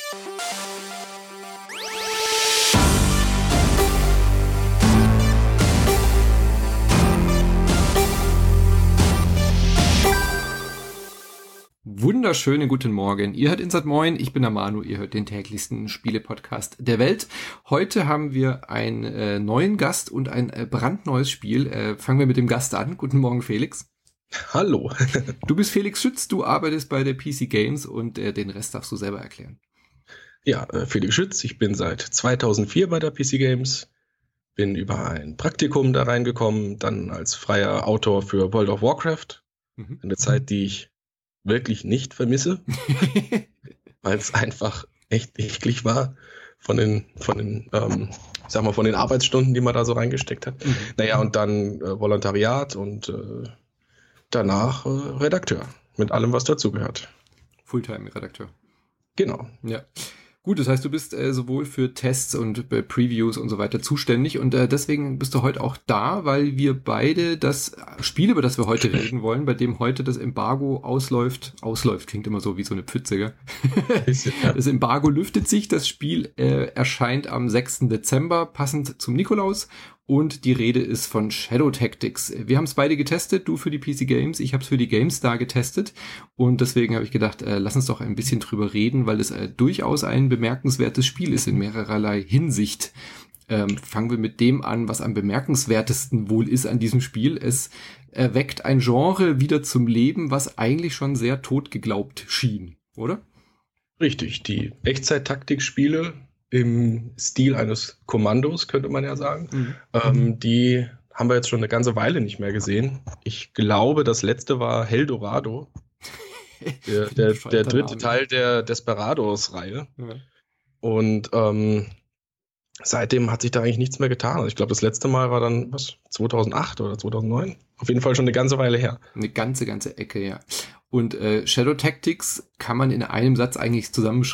Wunderschönen guten Morgen. Ihr hört Inside Moin, ich bin der Manu, ihr hört den täglichsten Spiele-Podcast der Welt. Heute haben wir einen neuen Gast und ein brandneues Spiel. Fangen wir mit dem Gast an. Guten Morgen, Felix. Hallo. Du bist Felix Schütz, du arbeitest bei der PC Games und den Rest darfst du selber erklären. Ja, Felix Schütz, ich bin seit 2004 bei der PC Games, bin über ein Praktikum da reingekommen, dann als freier Autor für World of Warcraft. Eine Zeit, die ich wirklich nicht vermisse, weil es einfach echt eklig war von den Arbeitsstunden, die man da so reingesteckt hat. Naja, und dann Volontariat und danach Redakteur mit allem, was dazugehört. Fulltime-Redakteur. Genau. Ja. Gut, das heißt, du bist sowohl für Tests und Previews und so weiter zuständig und deswegen bist du heute auch da, weil wir beide das Spiel, über das wir heute reden wollen, bei dem heute das Embargo ausläuft, klingt immer so wie so eine Pfütze, gell? Das Embargo lüftet sich, das Spiel erscheint am 6. Dezember, passend zum Nikolaus. Und die Rede ist von Shadow Tactics. Wir haben es beide getestet, du für die PC Games, ich habe es für die GameStar getestet. Und deswegen habe ich gedacht, lass uns doch ein bisschen drüber reden, weil es durchaus ein bemerkenswertes Spiel ist in mehrererlei Hinsicht. Fangen wir mit dem an, was am bemerkenswertesten wohl ist an diesem Spiel. Es erweckt ein Genre wieder zum Leben, was eigentlich schon sehr tot geglaubt schien, oder? Richtig, die Echtzeit-Taktik-Spiele im Stil eines Kommandos, könnte man ja sagen. Die haben wir jetzt schon eine ganze Weile nicht mehr gesehen. Ich glaube, das letzte war Heldorado, der dritte Teil der Desperados-Reihe. Ja. Und seitdem hat sich da eigentlich nichts mehr getan. Also ich glaube, das letzte Mal war dann, 2008 oder 2009? Auf jeden Fall schon eine ganze Weile her. Eine ganze Ecke, ja. Und Shadow Tactics kann man in einem Satz eigentlich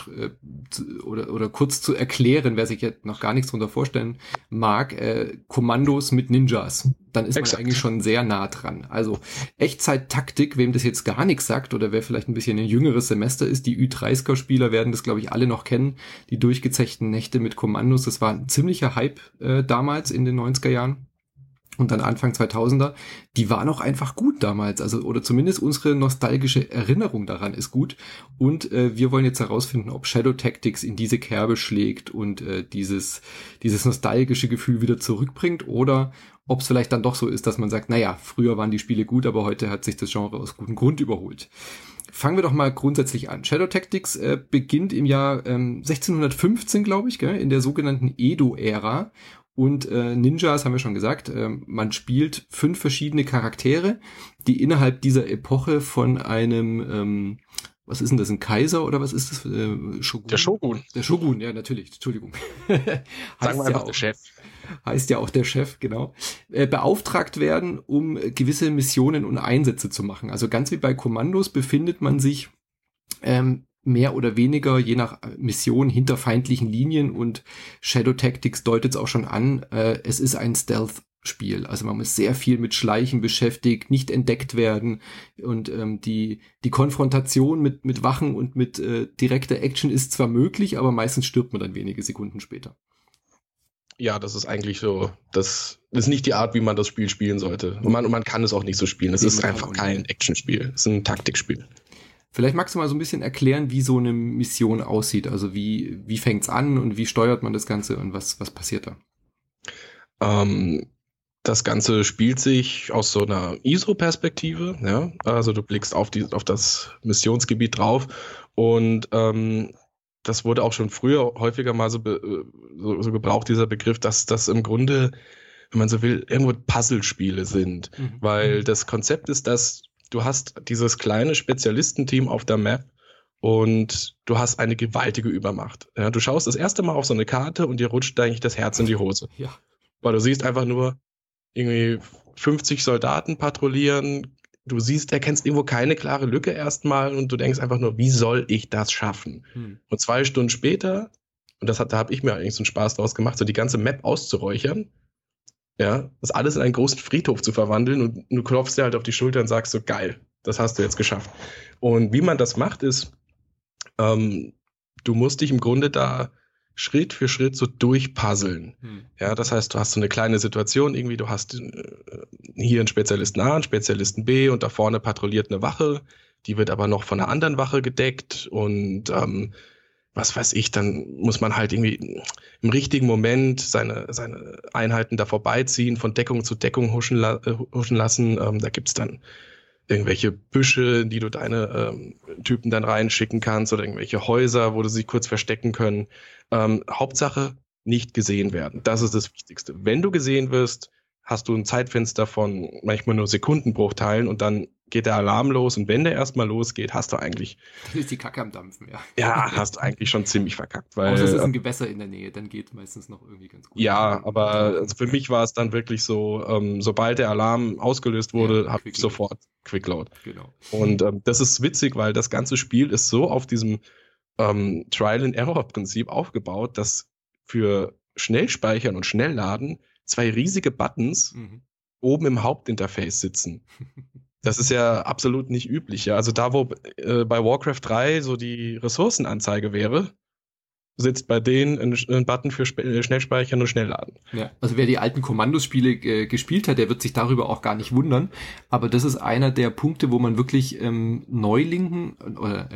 oder kurz zu erklären, wer sich jetzt noch gar nichts darunter vorstellen mag, Kommandos mit Ninjas. Dann ist man eigentlich schon sehr nah dran. Also Echtzeit-Taktik, wem das jetzt gar nichts sagt oder wer vielleicht ein bisschen ein jüngeres Semester ist, die Ü30er-Spieler werden das, glaube ich, alle noch kennen. Die durchgezechten Nächte mit Kommandos, das war ein ziemlicher Hype damals in den 90er Jahren. Und dann Anfang 2000er, die waren auch einfach gut damals, also oder zumindest unsere nostalgische Erinnerung daran ist gut. Und wir wollen jetzt herausfinden, ob Shadow Tactics in diese Kerbe schlägt und dieses nostalgische Gefühl wieder zurückbringt oder ob es vielleicht dann doch so ist, dass man sagt, naja, früher waren die Spiele gut, aber heute hat sich das Genre aus gutem Grund überholt. Fangen wir doch mal grundsätzlich an. Shadow Tactics beginnt im Jahr 1615, glaube ich, gell, in der sogenannten Edo-Ära. Und Ninjas haben wir schon gesagt, man spielt 5 verschiedene Charaktere, die innerhalb dieser Epoche von einem, was ist denn das, ein Kaiser oder was ist das? Shogun? Der Shogun. Der Shogun, ja natürlich, Entschuldigung. Sagen wir einfach der Chef. Heißt ja auch der Chef, genau. Beauftragt werden, um gewisse Missionen und Einsätze zu machen. Also ganz wie bei Kommandos befindet man sich mehr oder weniger, je nach Mission, hinter feindlichen Linien und Shadow Tactics deutet es auch schon an, es ist ein Stealth-Spiel. Also man muss sehr viel mit Schleichen beschäftigt, nicht entdeckt werden und die Konfrontation mit Wachen und mit direkter Action ist zwar möglich, aber meistens stirbt man dann wenige Sekunden später. Ja, das ist eigentlich so, das ist nicht die Art, wie man das Spiel spielen sollte. Und man kann es auch nicht so spielen. Es ist einfach kein Actionspiel, es ist ein Taktikspiel. Vielleicht magst du mal so ein bisschen erklären, wie so eine Mission aussieht. Also wie fängt's an und wie steuert man das Ganze und was passiert da? Das Ganze spielt sich aus so einer ISO-Perspektive. Ja? Also du blickst auf das Missionsgebiet drauf und das wurde auch schon früher häufiger mal so gebraucht, dieser Begriff, dass das im Grunde, wenn man so will, irgendwo Puzzlespiele sind. Weil das Konzept ist, dass du hast dieses kleine Spezialistenteam auf der Map und du hast eine gewaltige Übermacht. Ja, du schaust das erste Mal auf so eine Karte und dir rutscht eigentlich das Herz in die Hose. Ja. Weil du siehst einfach nur irgendwie 50 Soldaten patrouillieren, du erkennst irgendwo keine klare Lücke erstmal und du denkst einfach nur, wie soll ich das schaffen? Und 2 Stunden später, und da habe ich mir eigentlich so einen Spaß draus gemacht, so die ganze Map auszuräuchern, ja, das alles in einen großen Friedhof zu verwandeln und du klopfst dir halt auf die Schulter und sagst so, geil, das hast du jetzt geschafft. Und wie man das macht, ist, du musst dich im Grunde da Schritt für Schritt so durchpuzzeln. Ja, das heißt, du hast so eine kleine Situation irgendwie, du hast hier einen Spezialisten A, einen Spezialisten B und da vorne patrouilliert eine Wache, die wird aber noch von einer anderen Wache gedeckt und was weiß ich, dann muss man halt irgendwie im richtigen Moment seine Einheiten da vorbeiziehen, von Deckung zu Deckung huschen lassen. Da gibt's dann irgendwelche Büsche, in die du deine Typen dann reinschicken kannst oder irgendwelche Häuser, wo du sie kurz verstecken können. Hauptsache nicht gesehen werden. Das ist das Wichtigste. Wenn du gesehen wirst, hast du ein Zeitfenster von manchmal nur Sekundenbruchteilen und dann geht der Alarm los und wenn der erstmal losgeht, hast du eigentlich... Dann ist die Kacke am Dampfen, ja. Ja, hast du eigentlich schon ziemlich verkackt. Weil, außer es ist ein Gewässer in der Nähe, dann geht meistens noch irgendwie ganz gut. Ja, aber also für mich war es dann wirklich so, sobald der Alarm ausgelöst wurde, habe ich sofort Quickload. Genau. Und das ist witzig, weil das ganze Spiel ist so auf diesem Trial-and-Error-Prinzip aufgebaut, dass für Schnellspeichern und Schnellladen 2 riesige Buttons oben im Hauptinterface sitzen. Das ist ja absolut nicht üblich. Ja? Also da, wo bei Warcraft 3 so die Ressourcenanzeige wäre, sitzt bei denen ein Button für Schnellspeichern und Schnellladen. Ja, also wer die alten Kommandospiele gespielt hat, der wird sich darüber auch gar nicht wundern. Aber das ist einer der Punkte, wo man wirklich Neulingen oder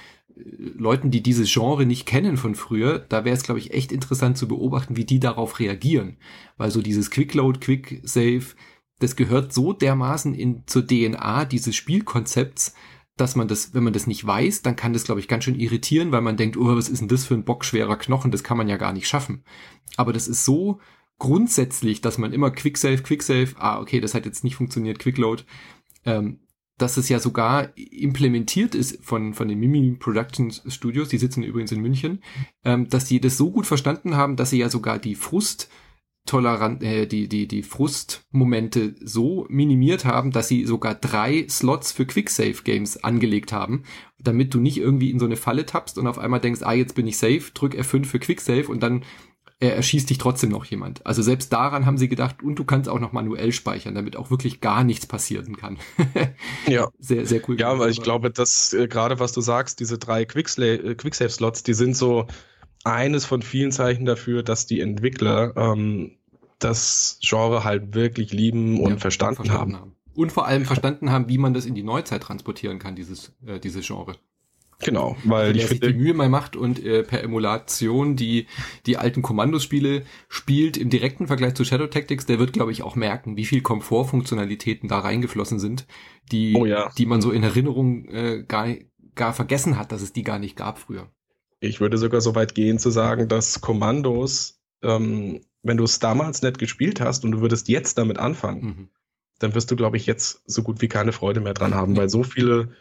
Leuten, die dieses Genre nicht kennen von früher, da wäre es, glaube ich, echt interessant zu beobachten, wie die darauf reagieren. Weil so dieses Quickload, Quicksave, das gehört so dermaßen zur DNA dieses Spielkonzepts, dass man das, wenn man das nicht weiß, dann kann das, glaube ich, ganz schön irritieren, weil man denkt, oh, was ist denn das für ein bockschwerer Knochen, das kann man ja gar nicht schaffen. Aber das ist so grundsätzlich, dass man immer Quicksave, okay, das hat jetzt nicht funktioniert, Quickload, dass es ja sogar implementiert ist von den Mimimi Production Studios, die sitzen übrigens in München, dass die das so gut verstanden haben, dass sie ja sogar die die Frustmomente so minimiert haben, dass sie sogar 3 Slots für Quicksave-Games angelegt haben, damit du nicht irgendwie in so eine Falle tappst und auf einmal denkst, jetzt bin ich safe, drück F5 für Quicksave und dann erschießt dich trotzdem noch jemand. Also selbst daran haben sie gedacht, und du kannst auch noch manuell speichern, damit auch wirklich gar nichts passieren kann. Ja. Sehr, sehr cool. Ja, weil ich glaube, dass gerade was du sagst, diese 3 Quicksave-Slots, die sind so eines von vielen Zeichen dafür, dass die Entwickler das Genre halt wirklich lieben und verstanden haben. Und vor allem verstanden haben, wie man das in die Neuzeit transportieren kann, dieses Genre. Genau, weil also, wer sich die Mühe mal macht und per Emulation die alten Kommandospiele spielt im direkten Vergleich zu Shadow Tactics, der wird, glaube ich, auch merken, wie viel Komfortfunktionalitäten da reingeflossen sind, die man so in Erinnerung gar vergessen hat, dass es die gar nicht gab früher. Ich würde sogar so weit gehen zu sagen, dass Kommandos, wenn du es damals nicht gespielt hast und du würdest jetzt damit anfangen, dann wirst du, glaube ich, jetzt so gut wie keine Freude mehr dran haben, weil so viele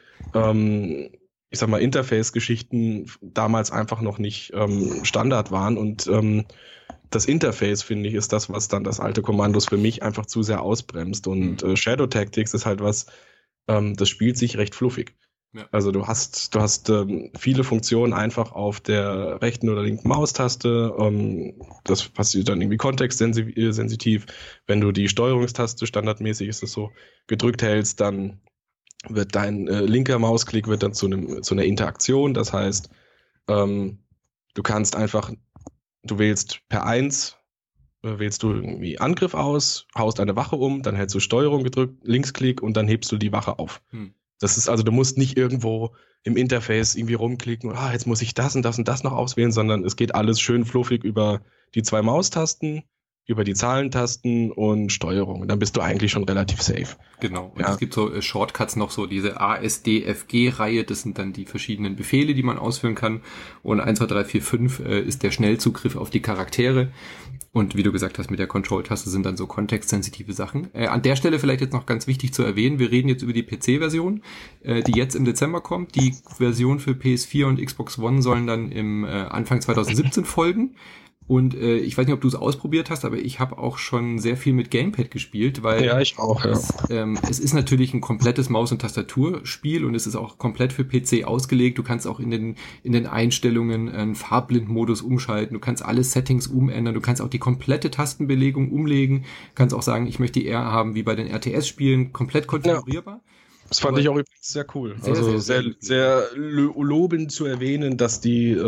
ich sag mal, Interface-Geschichten damals einfach noch nicht Standard waren und das Interface, finde ich, ist das, was dann das alte Kommandos für mich einfach zu sehr ausbremst und Shadow Tactics ist halt was, das spielt sich recht fluffig. Ja. Also du hast viele Funktionen einfach auf der rechten oder linken Maustaste, das passiert dann irgendwie kontextsensitiv, wenn du die Steuerungstaste, standardmäßig ist es so, gedrückt hältst, dann wird dein linker Mausklick wird dann zu einer Interaktion. Das heißt, du kannst einfach, du wählst per 1, wählst du irgendwie Angriff aus, haust eine Wache um, dann hältst du Steuerung gedrückt, Linksklick und dann hebst du die Wache auf. Das ist also, du musst nicht irgendwo im Interface irgendwie rumklicken und jetzt muss ich das und das und das noch auswählen, sondern es geht alles schön fluffig über die 2 Maustasten, über die Zahlentasten und Steuerung. Und dann bist du eigentlich schon relativ safe. Genau. Und es gibt so Shortcuts noch, so diese ASDFG-Reihe, das sind dann die verschiedenen Befehle, die man ausführen kann. Und 1, 2, 3, 4, 5 ist der Schnellzugriff auf die Charaktere. Und wie du gesagt hast, mit der Control-Taste sind dann so kontextsensitive Sachen. An der Stelle vielleicht jetzt noch ganz wichtig zu erwähnen, wir reden jetzt über die PC-Version, die jetzt im Dezember kommt. Die Version für PS4 und Xbox One sollen dann im Anfang 2017 folgen. Und ich weiß nicht, ob du es ausprobiert hast, aber ich habe auch schon sehr viel mit Gamepad gespielt, weil ich auch, es ist natürlich ein komplettes Maus- und Tastaturspiel und es ist auch komplett für PC ausgelegt. Du kannst auch in den Einstellungen einen Farbblindmodus umschalten, du kannst alle Settings umändern, du kannst auch die komplette Tastenbelegung umlegen, kannst auch sagen, ich möchte die eher haben wie bei den RTS-Spielen, komplett konfigurierbar. Das fand ich auch übrigens sehr cool. Sehr, Also sehr, sehr, sehr sehr lobend zu erwähnen, dass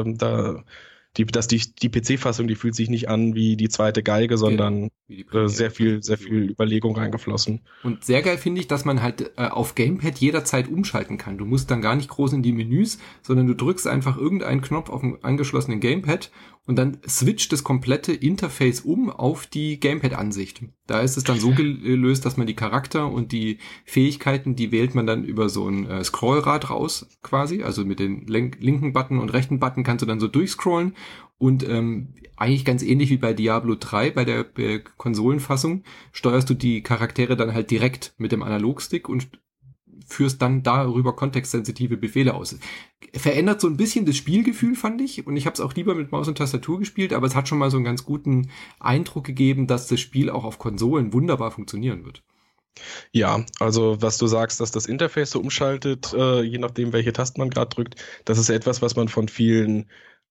die PC-Fassung, die fühlt sich nicht an wie die zweite Geige, sondern wie die Premiere. sehr viel Überlegung reingeflossen. Und sehr geil finde ich, dass man halt auf Gamepad jederzeit umschalten kann. Du musst dann gar nicht groß in die Menüs, sondern du drückst einfach irgendeinen Knopf auf dem angeschlossenen Gamepad und dann switcht das komplette Interface um auf die Gamepad-Ansicht. Da ist es dann so gelöst, dass man die Charakter und die Fähigkeiten, die wählt man dann über so ein Scrollrad raus quasi. Also mit den linken Button und rechten Button kannst du dann so durchscrollen. Und eigentlich ganz ähnlich wie bei Diablo 3, bei der Konsolenfassung, steuerst du die Charaktere dann halt direkt mit dem Analogstick und führst dann darüber kontextsensitive Befehle aus. Verändert so ein bisschen das Spielgefühl, fand ich. Und ich habe es auch lieber mit Maus und Tastatur gespielt, aber es hat schon mal so einen ganz guten Eindruck gegeben, dass das Spiel auch auf Konsolen wunderbar funktionieren wird. Ja, also was du sagst, dass das Interface so umschaltet, je nachdem, welche Tasten man gerade drückt, das ist etwas, was man von vielen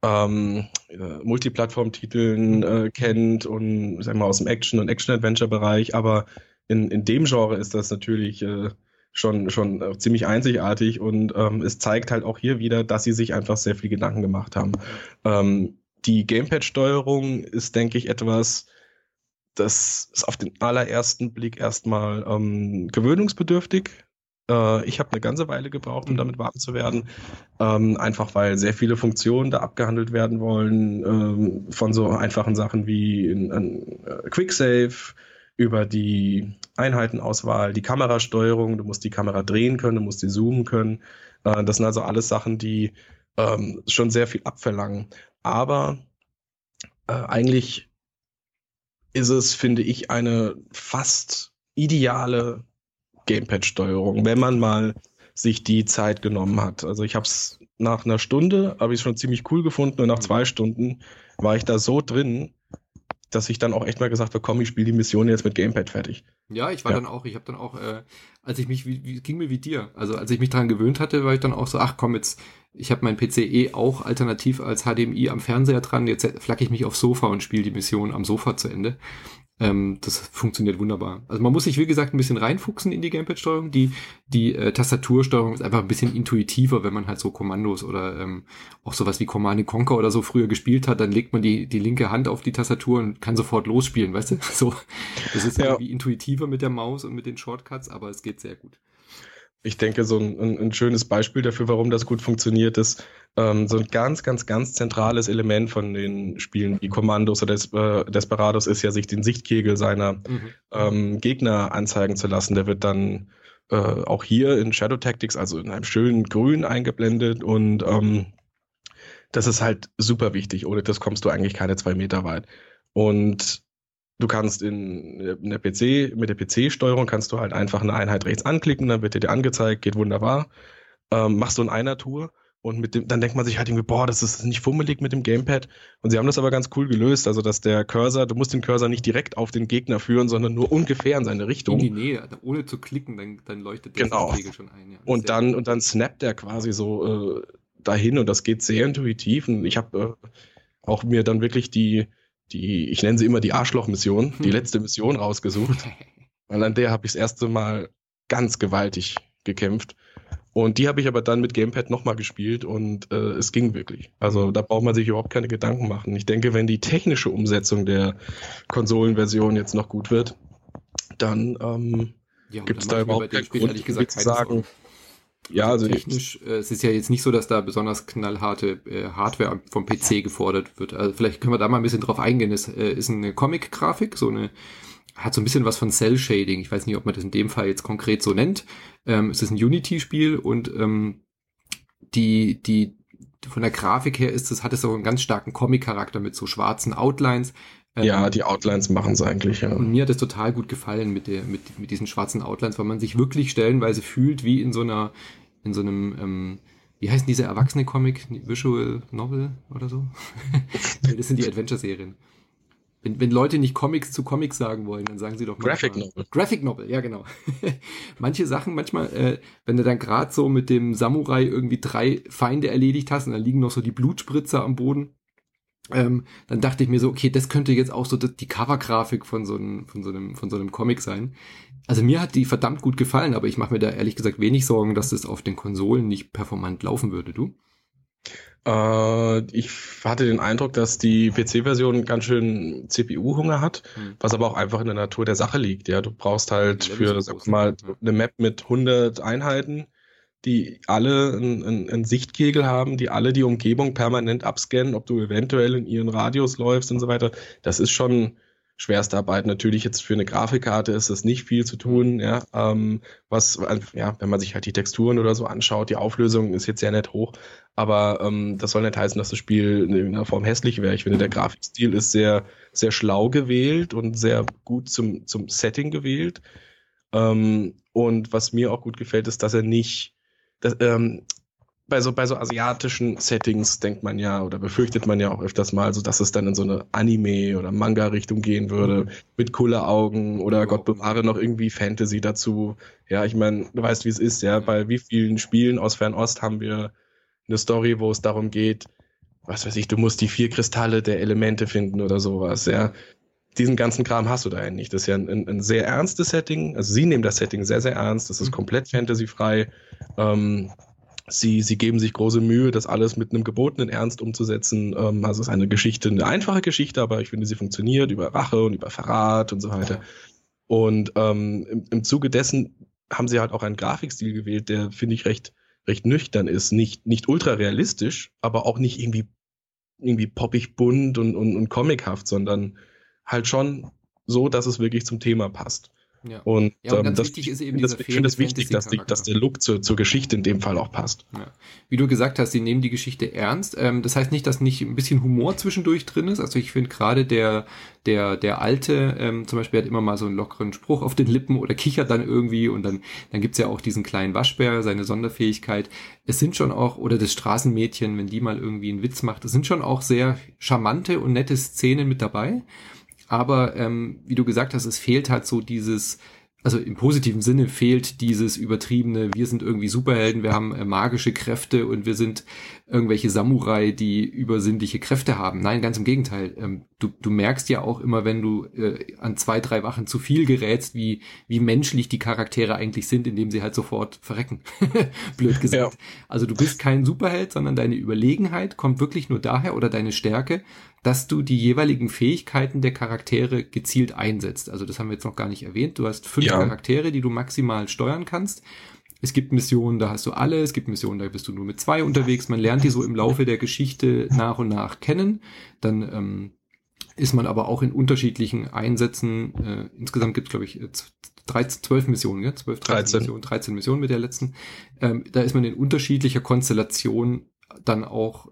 Multiplattform-Titeln kennt und sagen wir aus dem Action- und Action-Adventure-Bereich, aber in dem Genre ist das natürlich schon ziemlich einzigartig und es zeigt halt auch hier wieder, dass sie sich einfach sehr viel Gedanken gemacht haben. Die Gamepad-Steuerung ist, denke ich, etwas, das ist auf den allerersten Blick erstmal gewöhnungsbedürftig. Ich habe eine ganze Weile gebraucht, um damit warm zu werden. Einfach weil sehr viele Funktionen da abgehandelt werden wollen. Von so einfachen Sachen wie ein Quicksave über die Einheitenauswahl, die Kamerasteuerung. Du musst die Kamera drehen können, du musst die zoomen können. Das sind also alles Sachen, die schon sehr viel abverlangen. Aber eigentlich ist es, finde ich, eine fast ideale Gamepad-Steuerung, wenn man mal sich die Zeit genommen hat. Also ich habe es nach einer Stunde, habe ich schon ziemlich cool gefunden und nach 2 Stunden war ich da so drin, dass ich dann auch echt mal gesagt habe, komm, ich spiele die Mission jetzt mit Gamepad fertig. Ja, ich habe dann auch, als ich mich, ging mir wie dir, also als ich mich daran gewöhnt hatte, war ich dann auch so, ach komm jetzt, ich habe mein PC auch alternativ als HDMI am Fernseher dran, jetzt flacke ich mich aufs Sofa und spiele die Mission am Sofa zu Ende. Das funktioniert wunderbar. Also man muss sich, wie gesagt, ein bisschen reinfuchsen in die Gamepad-Steuerung. Die Tastatursteuerung ist einfach ein bisschen intuitiver, wenn man halt so Kommandos oder auch sowas wie Command & Conquer oder so früher gespielt hat, dann legt man die linke Hand auf die Tastatur und kann sofort losspielen, weißt du? So, das ist irgendwie intuitiver mit der Maus und mit den Shortcuts, aber es geht sehr gut. Ich denke, so ein schönes Beispiel dafür, warum das gut funktioniert, ist so ein ganz, ganz, ganz zentrales Element von den Spielen wie Commandos oder Desperados ist ja, sich den Sichtkegel seiner Gegner anzeigen zu lassen. Der wird dann auch hier in Shadow Tactics, also in einem schönen Grün eingeblendet und das ist halt super wichtig. Ohne das kommst du eigentlich keine 2 Meter weit. Und du kannst mit der PC-Steuerung kannst du halt einfach eine Einheit rechts anklicken, dann wird dir angezeigt, geht wunderbar. Machst du in einer Tour und dann denkt man sich halt irgendwie, boah, das ist nicht fummelig mit dem Gamepad. Und sie haben das aber ganz cool gelöst, also dass du musst den Cursor nicht direkt auf den Gegner führen, sondern nur ungefähr in seine Richtung. In die Nähe, ohne zu klicken, dann leuchtet der Sichtkegel schon ein. Ja. Und dann snappt der quasi so dahin und das geht sehr intuitiv. Und ich habe auch mir dann wirklich ich nenne sie immer die Arschloch-Mission, die letzte Mission rausgesucht. Und an der habe ich das erste Mal ganz gewaltig gekämpft. Und die habe ich aber dann mit Gamepad nochmal gespielt und es ging wirklich. Also da braucht man sich überhaupt keine Gedanken machen. Ich denke, wenn die technische Umsetzung der Konsolenversion jetzt noch gut wird, dann gibt es da überhaupt keinen Grund, ehrlich gesagt, zu sagen. Ja, also technisch, es ist ja jetzt nicht so, dass da besonders knallharte Hardware vom PC gefordert wird. Also vielleicht können wir da mal ein bisschen drauf eingehen. Es ist eine Comic-Grafik, hat so ein bisschen was von Cell-Shading. Ich weiß nicht, ob man das in dem Fall jetzt konkret so nennt. Es ist ein Unity-Spiel und die von der Grafik her hat es auch einen ganz starken Comic-Charakter mit so schwarzen Outlines. Ja, die Outlines machen es eigentlich, ja. Und mir hat es total gut gefallen mit diesen schwarzen Outlines, weil man sich wirklich stellenweise fühlt wie in so einem, wie heißen diese Erwachsene-Comic? Visual Novel oder so? Das sind die Adventure-Serien. Wenn Leute nicht Comics zu Comics sagen wollen, dann sagen sie doch Graphic Novel. Graphic Novel, ja genau. Manche Sachen manchmal, wenn du dann gerade so mit dem Samurai irgendwie 3 Feinde erledigt hast und dann liegen noch so die Blutspritzer am Boden, dann dachte ich mir so, okay, das könnte jetzt auch so die Covergrafik von so einem Comic sein. Also mir hat die verdammt gut gefallen, aber ich mache mir da ehrlich gesagt wenig Sorgen, dass das auf den Konsolen nicht performant laufen würde, du? Ich hatte den Eindruck, dass die PC-Version ganz schön CPU-Hunger hat, was aber auch einfach in der Natur der Sache liegt. Ja, du brauchst halt für, sag mal, eine Map mit 100 Einheiten, die alle einen Sichtkegel haben, die alle die Umgebung permanent abscannen, ob du eventuell in ihren Radius läufst und so weiter. Das ist schon schwerste Arbeit. Natürlich jetzt für eine Grafikkarte ist das nicht viel zu tun, ja. Wenn man sich halt die Texturen oder so anschaut, die Auflösung ist jetzt sehr nett hoch, aber das soll nicht heißen, dass das Spiel in irgendeiner Form hässlich wäre. Ich finde, der Grafikstil ist sehr, sehr schlau gewählt und sehr gut zum Setting gewählt. Und was mir auch gut gefällt, ist, dass er nicht bei so asiatischen Settings denkt man ja oder befürchtet man ja auch öfters mal, so dass es dann in so eine Anime- oder Manga-Richtung gehen würde, mit Kulleraugen oder Gott bewahre noch irgendwie Fantasy dazu. Ja, ich meine, du weißt, wie es ist, ja. Bei wie vielen Spielen aus Fernost haben wir eine Story, wo es darum geht, was weiß ich, du musst die 4 Kristalle der Elemente finden oder sowas, ja. Diesen ganzen Kram hast du da ja nicht. Das ist ja ein sehr ernstes Setting. Also sie nehmen das Setting sehr, sehr ernst. Das ist komplett fantasyfrei. Sie geben sich große Mühe, das alles mit einem gebotenen Ernst umzusetzen. Also es ist eine Geschichte, eine einfache Geschichte, aber ich finde, sie funktioniert über Rache und über Verrat und so weiter. Und im Zuge dessen haben sie halt auch einen Grafikstil gewählt, der, finde ich, recht nüchtern ist. Nicht ultra realistisch, aber auch nicht irgendwie poppig bunt und comichaft, sondern halt schon so, dass es wirklich zum Thema passt. Ja. Und ganz wichtig ist eben dieser ich finde es wichtig, dass der Look zur Geschichte in dem Fall auch passt. Ja. Wie du gesagt hast, sie nehmen die Geschichte ernst. Das heißt nicht, dass nicht ein bisschen Humor zwischendurch drin ist. Also ich finde gerade der Alte zum Beispiel hat immer mal so einen lockeren Spruch auf den Lippen oder kichert dann irgendwie und dann gibt's ja auch diesen kleinen Waschbär, seine Sonderfähigkeit. Es sind schon auch, oder das Straßenmädchen, wenn die mal irgendwie einen Witz macht, es sind schon auch sehr charmante und nette Szenen mit dabei. Aber wie du gesagt hast, es fehlt halt so dieses, also im positiven Sinne fehlt dieses übertriebene, wir sind irgendwie Superhelden, wir haben magische Kräfte und wir sind irgendwelche Samurai, die übersinnliche Kräfte haben. Nein, ganz im Gegenteil. Du merkst ja auch immer, wenn du an 2, 3 Wachen zu viel gerätst, wie menschlich die Charaktere eigentlich sind, indem sie halt sofort verrecken. Blöd gesagt. Ja. Also du bist kein Superheld, sondern deine Überlegenheit kommt wirklich nur daher oder deine Stärke, dass du die jeweiligen Fähigkeiten der Charaktere gezielt einsetzt. Also das haben wir jetzt noch gar nicht erwähnt. Du hast 5 Charaktere, die du maximal steuern kannst. Es gibt Missionen, da hast du alle. Es gibt Missionen, da bist du nur mit 2 unterwegs. Man lernt die so im Laufe der Geschichte nach und nach kennen. Dann ist man aber auch in unterschiedlichen Einsätzen. Insgesamt gibt es, glaube ich, 12 Missionen, ja? 13 Missionen mit der letzten. Da ist man in unterschiedlicher Konstellation dann auch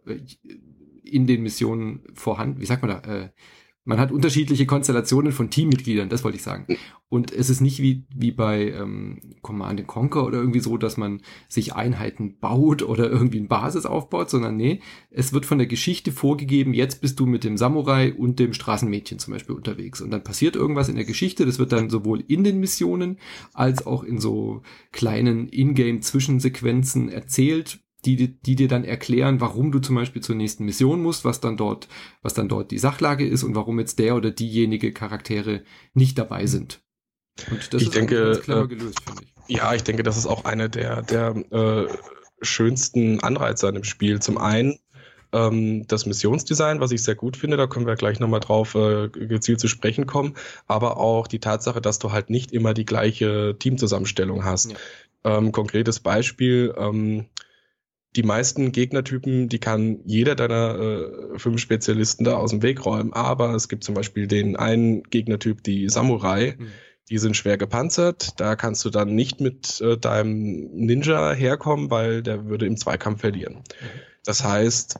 in den Missionen vorhanden. Wie sagt man da? Man hat unterschiedliche Konstellationen von Teammitgliedern, das wollte ich sagen. Und es ist nicht wie bei Command & Conquer oder irgendwie so, dass man sich Einheiten baut oder irgendwie eine Basis aufbaut, sondern nee, es wird von der Geschichte vorgegeben, jetzt bist du mit dem Samurai und dem Straßenmädchen zum Beispiel unterwegs. Und dann passiert irgendwas in der Geschichte, das wird dann sowohl in den Missionen als auch in so kleinen Ingame-Zwischensequenzen erzählt, die dir dann erklären, warum du zum Beispiel zur nächsten Mission musst, was dann dort die Sachlage ist und warum jetzt der oder diejenige Charaktere nicht dabei sind. Und das ist ganz clever gelöst, finde ich. Ja, ich denke, das ist auch einer der schönsten Anreize an dem Spiel. Zum einen das Missionsdesign, was ich sehr gut finde, da können wir gleich nochmal drauf gezielt zu sprechen kommen, aber auch die Tatsache, dass du halt nicht immer die gleiche Teamzusammenstellung hast. Ja. Konkretes Beispiel, die meisten Gegnertypen, die kann jeder deiner 5 Spezialisten da aus dem Weg räumen, aber es gibt zum Beispiel den einen Gegnertyp, die Samurai, die sind schwer gepanzert, da kannst du dann nicht mit deinem Ninja herkommen, weil der würde im Zweikampf verlieren. Das heißt,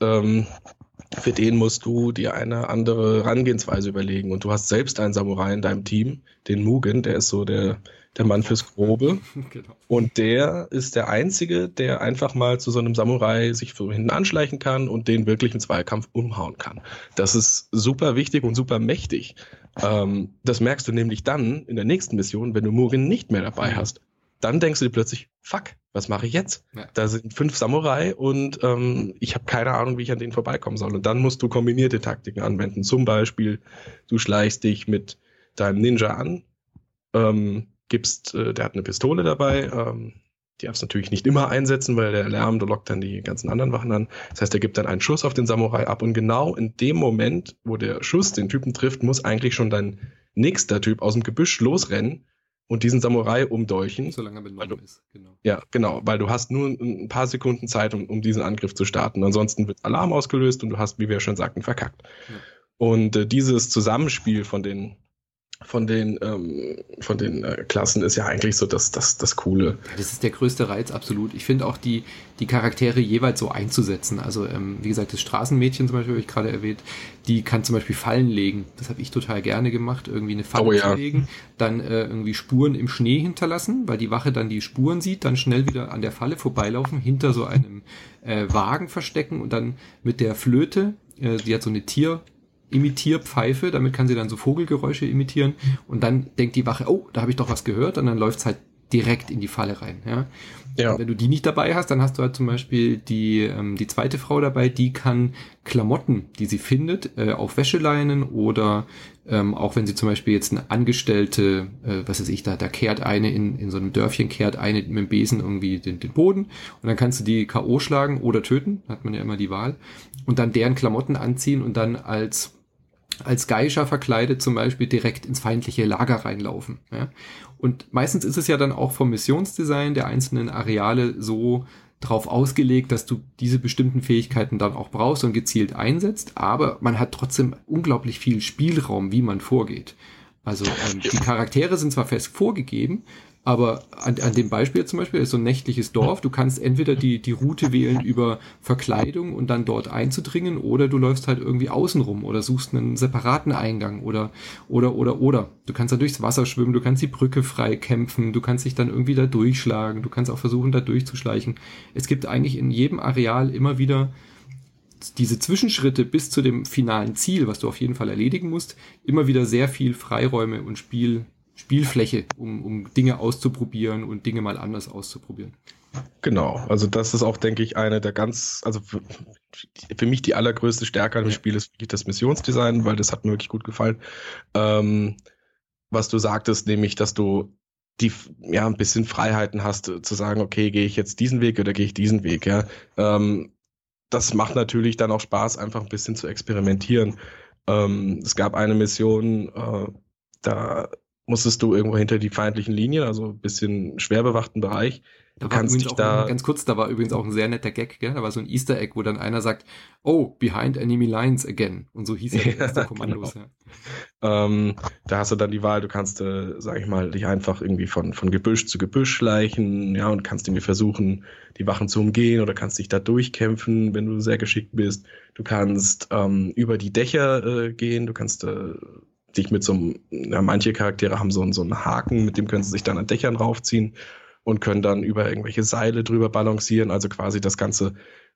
für den musst du dir eine andere Herangehensweise überlegen und du hast selbst einen Samurai in deinem Team, den Mugen, der ist so der Mann fürs Grobe. Genau. Und der ist der Einzige, der einfach mal zu so einem Samurai sich von hinten anschleichen kann und den wirklich im Zweikampf umhauen kann. Das ist super wichtig und super mächtig. Das merkst du nämlich dann in der nächsten Mission, wenn du Mugen nicht mehr dabei hast. dann denkst du dir plötzlich, fuck, was mache ich jetzt? Ja. Da sind 5 Samurai und ich habe keine Ahnung, wie ich an denen vorbeikommen soll. Und dann musst du kombinierte Taktiken anwenden. Zum Beispiel, du schleichst dich mit deinem Ninja an, der hat eine Pistole dabei, die darfst du natürlich nicht immer einsetzen, weil der Lärm, der lockt dann die ganzen anderen Wachen an. Das heißt, er gibt dann einen Schuss auf den Samurai ab und genau in dem Moment, wo der Schuss den Typen trifft, muss eigentlich schon dein nächster Typ aus dem Gebüsch losrennen und diesen Samurai umdolchen. Solange er benommen ist, genau. Ja, genau, weil du hast nur ein paar Sekunden Zeit, um diesen Angriff zu starten. Ansonsten wird Alarm ausgelöst und du hast, wie wir schon sagten, verkackt. Ja. Und dieses Zusammenspiel von den Klassen ist ja eigentlich so das Coole. Ja, das ist der größte Reiz, absolut. Ich finde auch die Charaktere jeweils so einzusetzen. Also wie gesagt, das Straßenmädchen zum Beispiel, habe ich gerade erwähnt, die kann zum Beispiel Fallen legen. Das habe ich total gerne gemacht, irgendwie eine Falle zu legen, dann irgendwie Spuren im Schnee hinterlassen, weil die Wache dann die Spuren sieht, dann schnell wieder an der Falle vorbeilaufen, hinter so einem Wagen verstecken und dann mit der Flöte, die hat so eine Imitierpfeife, damit kann sie dann so Vogelgeräusche imitieren und dann denkt die Wache, oh, da habe ich doch was gehört und dann läuft's halt direkt in die Falle rein. Ja. Und wenn du die nicht dabei hast, dann hast du halt zum Beispiel die zweite Frau dabei, die kann Klamotten, die sie findet, auf Wäscheleinen oder auch wenn sie zum Beispiel jetzt eine Angestellte, was weiß ich, da kehrt eine in so einem Dörfchen, kehrt eine mit dem Besen irgendwie den Boden und dann kannst du die K.O. schlagen oder töten, hat man ja immer die Wahl, und dann deren Klamotten anziehen und dann als Geisha verkleidet zum Beispiel direkt ins feindliche Lager reinlaufen. Ja? Und meistens ist es ja dann auch vom Missionsdesign der einzelnen Areale so drauf ausgelegt, dass du diese bestimmten Fähigkeiten dann auch brauchst und gezielt einsetzt, aber man hat trotzdem unglaublich viel Spielraum, wie man vorgeht. Also die Charaktere sind zwar fest vorgegeben, aber an dem Beispiel zum Beispiel ist so ein nächtliches Dorf, du kannst entweder die Route wählen über Verkleidung und dann dort einzudringen oder du läufst halt irgendwie außenrum oder suchst einen separaten Eingang oder. Du kannst da durchs Wasser schwimmen, du kannst die Brücke frei kämpfen, du kannst dich dann irgendwie da durchschlagen, du kannst auch versuchen, da durchzuschleichen. Es gibt eigentlich in jedem Areal immer wieder diese Zwischenschritte bis zu dem finalen Ziel, was du auf jeden Fall erledigen musst, immer wieder sehr viel Freiräume und Spielfläche, um Dinge auszuprobieren und Dinge mal anders auszuprobieren. Genau, also das ist auch, denke ich, eine der für mich die allergrößte Stärke an dem Spiel ist wirklich das Missionsdesign, weil das hat mir wirklich gut gefallen. Was du sagtest, nämlich, dass du ein bisschen Freiheiten hast, zu sagen, okay, gehe ich jetzt diesen Weg oder gehe ich diesen Weg, ja. Das macht natürlich dann auch Spaß, einfach ein bisschen zu experimentieren. Es gab eine Mission, da musstest du irgendwo hinter die feindlichen Linien, also ein bisschen schwer bewachten Bereich. Du kannst dich da... Ganz kurz, da war übrigens auch ein sehr netter Gag, gell? Da war so ein Easter Egg, wo dann einer sagt, oh, behind enemy lines again. Und so hieß ja die erste Kommandos. Genau. Ja. Da hast du dann die Wahl, du kannst, sag ich mal, dich einfach irgendwie von Gebüsch zu Gebüsch schleichen, ja, und kannst irgendwie versuchen, die Wachen zu umgehen oder kannst dich da durchkämpfen, wenn du sehr geschickt bist. Du kannst über die Dächer gehen, du kannst dich mit so einem, manche Charaktere haben so einen Haken, mit dem können sie sich dann an Dächern raufziehen und können dann über irgendwelche Seile drüber balancieren, also quasi das Ganze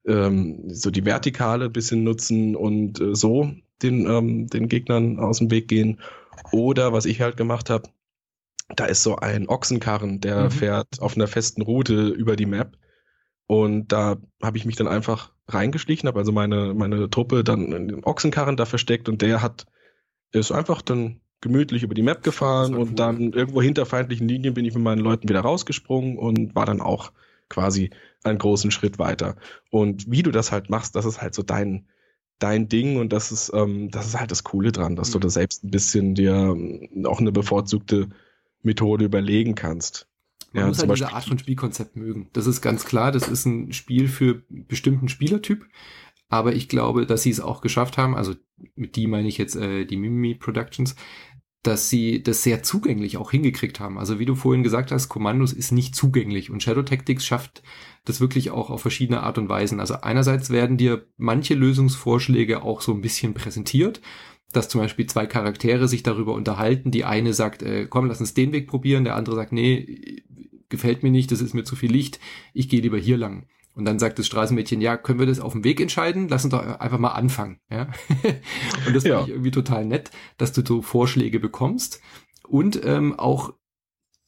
so die Vertikale ein bisschen nutzen und so den Gegnern aus dem Weg gehen. Oder was ich halt gemacht habe, da ist so ein Ochsenkarren, der fährt auf einer festen Route über die Map und da habe ich mich dann einfach reingeschlichen, habe also meine Truppe dann in den Ochsenkarren da versteckt und der ist einfach dann gemütlich über die Map gefahren und dann irgendwo hinter feindlichen Linien bin ich mit meinen Leuten wieder rausgesprungen und war dann auch quasi einen großen Schritt weiter. Und wie du das halt machst, das ist halt so dein Ding und das ist halt das Coole dran, dass du da selbst ein bisschen dir auch eine bevorzugte Methode überlegen kannst. Man muss halt diese Art von Spielkonzept mögen. Das ist ganz klar, das ist ein Spiel für bestimmten Spielertyp. Aber ich glaube, dass sie es auch geschafft haben, also mit die meine ich jetzt die Mimimi Productions, dass sie das sehr zugänglich auch hingekriegt haben. Also wie du vorhin gesagt hast, Kommandos ist nicht zugänglich und Shadow Tactics schafft das wirklich auch auf verschiedene Art und Weisen. Also einerseits werden dir manche Lösungsvorschläge auch so ein bisschen präsentiert, dass zum Beispiel 2 Charaktere sich darüber unterhalten. Die eine sagt, komm, lass uns den Weg probieren. Der andere sagt, nee, gefällt mir nicht, das ist mir zu viel Licht, ich gehe lieber hier lang. Und dann sagt das Straßenmädchen, ja, können wir das auf dem Weg entscheiden? Lass uns doch einfach mal anfangen. Ja? Und das finde ich irgendwie total nett, dass du so Vorschläge bekommst und auch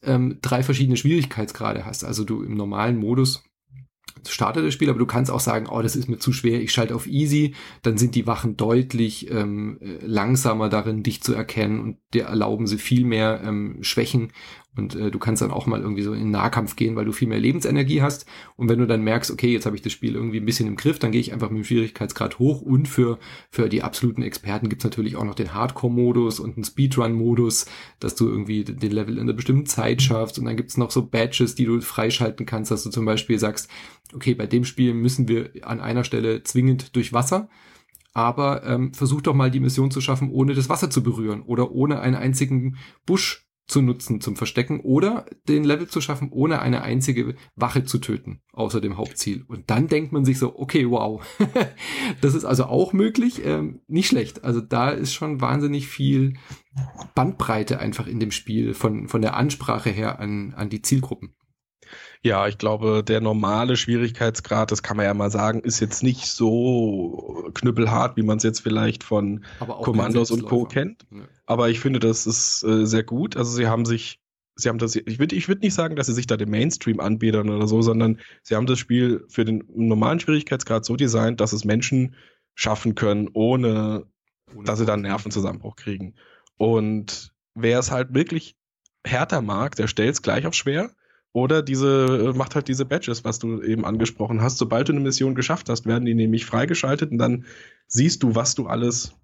3 verschiedene Schwierigkeitsgrade hast. Also du im normalen Modus startet das Spiel, aber du kannst auch sagen, oh, das ist mir zu schwer, ich schalte auf Easy, dann sind die Wachen deutlich langsamer darin, dich zu erkennen und dir erlauben sie viel mehr Schwächen und du kannst dann auch mal irgendwie so in Nahkampf gehen, weil du viel mehr Lebensenergie hast und wenn du dann merkst, okay, jetzt habe ich das Spiel irgendwie ein bisschen im Griff, dann gehe ich einfach mit dem Schwierigkeitsgrad hoch und für die absoluten Experten gibt's natürlich auch noch den Hardcore-Modus und einen Speedrun-Modus, dass du irgendwie den Level in einer bestimmten Zeit schaffst und dann gibt's noch so Badges, die du freischalten kannst, dass du zum Beispiel sagst, okay, bei dem Spiel müssen wir an einer Stelle zwingend durch Wasser, aber versuch doch mal die Mission zu schaffen, ohne das Wasser zu berühren oder ohne einen einzigen Busch zu nutzen zum Verstecken oder den Level zu schaffen, ohne eine einzige Wache zu töten, außer dem Hauptziel. Und dann denkt man sich so, okay, wow, das ist also auch möglich, nicht schlecht. Also da ist schon wahnsinnig viel Bandbreite einfach in dem Spiel von der Ansprache her an die Zielgruppen. Ja, ich glaube, der normale Schwierigkeitsgrad, das kann man ja mal sagen, ist jetzt nicht so knüppelhart, wie man es jetzt vielleicht von Commandos und Co. kennt. Ja. Aber ich finde, das ist sehr gut. Also sie haben das, ich würde nicht sagen, dass sie sich da dem Mainstream anbiedern oder so, sondern sie haben das Spiel für den normalen Schwierigkeitsgrad so designt, dass es Menschen schaffen können, ohne dass sie dann Nervenzusammenbruch kriegen. Und wer es halt wirklich härter mag, der stellt es gleich auf schwer. Oder macht halt diese Badges, was du eben angesprochen hast. Sobald du eine Mission geschafft hast, werden die nämlich freigeschaltet und dann siehst du, was du alles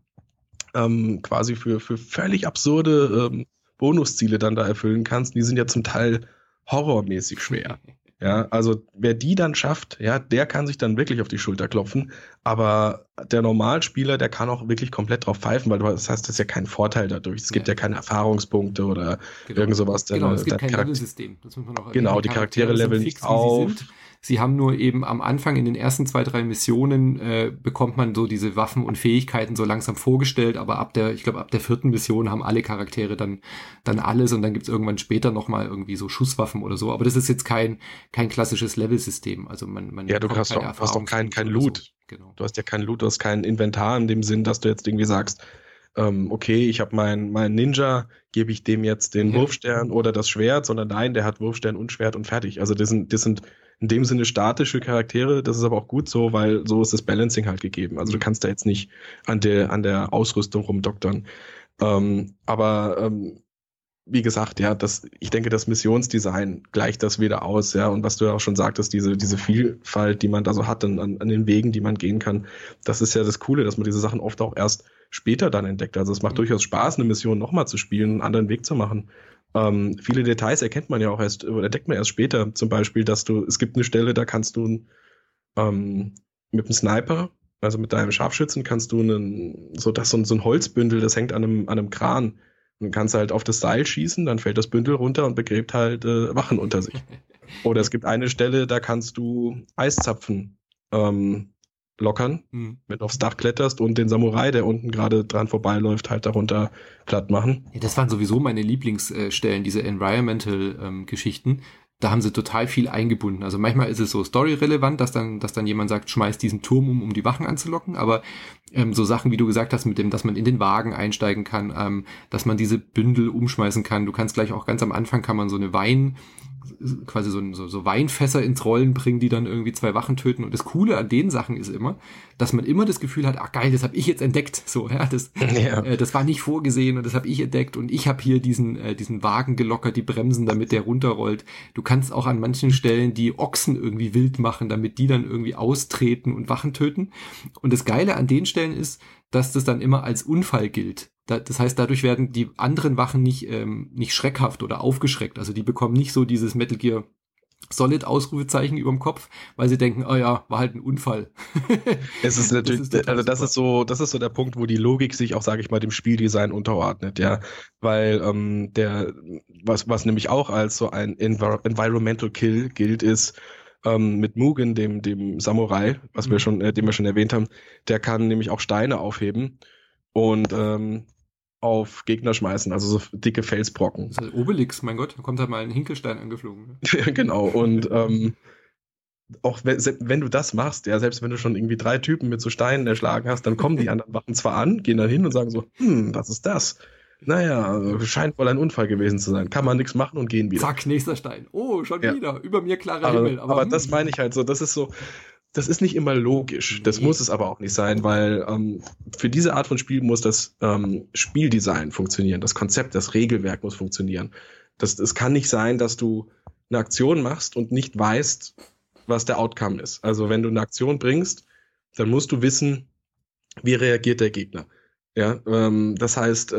quasi für völlig absurde Bonusziele dann da erfüllen kannst. Die sind ja zum Teil horrormäßig schwer. Ja, also wer die dann schafft, ja, der kann sich dann wirklich auf die Schulter klopfen. Aber der Normalspieler, der kann auch wirklich komplett drauf pfeifen, weil das heißt, das ist ja kein Vorteil dadurch. Es gibt ja keine Erfahrungspunkte oder irgend sowas. Genau, es gibt kein Level-System. Das muss man auch erwähnen. Genau, die Charaktere leveln nicht auf. Sie haben nur eben am Anfang in den ersten 2, 3 Missionen bekommt man so diese Waffen und Fähigkeiten so langsam vorgestellt, aber ab der 4. Mission haben alle Charaktere dann alles und dann gibt's irgendwann später nochmal irgendwie so Schusswaffen oder so, aber das ist jetzt kein klassisches Level-System, also man ja, du hast auch kein Loot. So. Genau. Du hast ja kein Loot, du hast kein Inventar in dem Sinn, dass du jetzt irgendwie sagst, okay, ich habe mein Ninja, gebe ich dem jetzt den Wurfstern oder das Schwert, sondern nein, der hat Wurfstern und Schwert und fertig. Also das sind in dem Sinne statische Charaktere, das ist aber auch gut so, weil so ist das Balancing halt gegeben. Also du kannst da jetzt nicht an der Ausrüstung rumdoktern. Aber wie gesagt, ja, ich denke, das Missionsdesign gleicht das wieder aus, ja, und was du ja auch schon sagtest, diese Vielfalt, die man da so hat an den Wegen, die man gehen kann, das ist ja das Coole, dass man diese Sachen oft auch erst später dann entdeckt. Also es macht durchaus Spaß, eine Mission nochmal zu spielen, einen anderen Weg zu machen. Viele Details erkennt man ja auch erst, oder entdeckt man erst später, zum Beispiel, es gibt eine Stelle, da kannst du mit dem Sniper, also mit deinem Scharfschützen, kannst du so ein Holzbündel, das hängt an einem Kran. Und kannst halt auf das Seil schießen, dann fällt das Bündel runter und begräbt halt Wachen unter sich. Oder es gibt eine Stelle, da kannst du Eiszapfen lockern, wenn du aufs Dach kletterst und den Samurai, der unten gerade dran vorbeiläuft, halt darunter platt machen. Ja, das waren sowieso meine Lieblingsstellen, diese Environmental-Geschichten. Da haben sie total viel eingebunden. Also manchmal ist es so storyrelevant, dass dann jemand sagt, schmeiß diesen Turm um die Wachen anzulocken, aber so Sachen, wie du gesagt hast, mit dem, dass man in den Wagen einsteigen kann, dass man diese Bündel umschmeißen kann. Du kannst gleich auch ganz am Anfang kann man so eine quasi so Weinfässer ins Rollen bringen, die dann irgendwie 2 Wachen töten. Und das Coole an den Sachen ist immer, dass man immer das Gefühl hat, ach geil, das habe ich jetzt entdeckt. So, ja, das war nicht vorgesehen und das habe ich entdeckt und ich habe hier diesen Wagen gelockert, die Bremsen, damit der runterrollt. Du kannst auch an manchen Stellen die Ochsen irgendwie wild machen, damit die dann irgendwie austreten und Wachen töten. Und das Geile an den Stellen ist, dass das dann immer als Unfall gilt. Das heißt, dadurch werden die anderen Wachen nicht schreckhaft oder aufgeschreckt. Also die bekommen nicht so dieses Metal Gear Solid Ausrufezeichen überm Kopf, weil sie denken, oh ja, war halt ein Unfall. Es ist natürlich, das ist so der Punkt, wo die Logik sich auch, sage ich mal, dem Spieldesign unterordnet, ja, weil was nämlich auch als so ein Environmental Kill gilt, ist mit Mugen, dem Samurai, den wir schon erwähnt haben, der kann nämlich auch Steine aufheben und auf Gegner schmeißen, also so dicke Felsbrocken. Das ist halt Obelix, mein Gott, da kommt halt mal ein Hinkelstein angeflogen. Genau, und auch wenn du das machst, ja, selbst wenn du schon irgendwie 3 Typen mit so Steinen erschlagen hast, dann kommen die anderen Wachen zwar an, gehen dann hin und sagen so, was ist das? Naja, scheint wohl ein Unfall gewesen zu sein. Kann man nichts machen und gehen wieder. Zack, nächster Stein. Oh, schon Ja. wieder. Über mir klarer Himmel. Aber das meine ich halt so, das ist so, das ist nicht immer logisch. Das Nee. muss es aber auch nicht sein, weil für diese Art von Spiel muss das Spieldesign funktionieren, das Konzept, das Regelwerk muss funktionieren. Es kann nicht sein, dass du eine Aktion machst und nicht weißt, was der Outcome ist. Also wenn du eine Aktion bringst, dann musst du wissen, wie reagiert der Gegner. Ja, das heißt,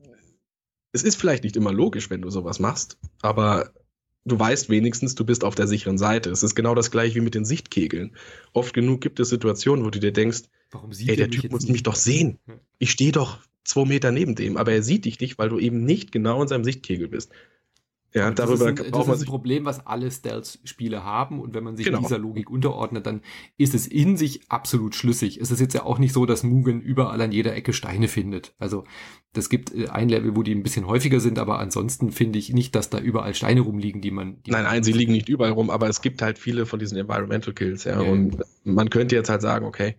es ist vielleicht nicht immer logisch, wenn du sowas machst, aber du weißt wenigstens, du bist auf der sicheren Seite. Es ist genau das gleiche wie mit den Sichtkegeln. Oft genug gibt es Situationen, wo du dir denkst, Warum sieht ey, der der mich Typ jetzt muss nicht? mich doch sehen. Ja. Ich stehe doch 2 Meter neben dem, aber er sieht dich nicht, weil du eben nicht genau in seinem Sichtkegel bist. Ja, Aber darüber das braucht ist man ein sich. Problem, was alle Stealth-Spiele haben. Und wenn man sich Genau. dieser Logik unterordnet, dann ist es in sich absolut schlüssig. Es ist jetzt ja auch nicht so, dass Mugen überall an jeder Ecke Steine findet. Also das gibt ein Level, wo die ein bisschen häufiger sind, aber ansonsten finde ich nicht, dass da überall Steine rumliegen, die man... Nein, sie liegen nicht überall rum, aber es gibt halt viele von diesen Environmental Kills, ja. Ja. Und man könnte jetzt halt sagen, okay,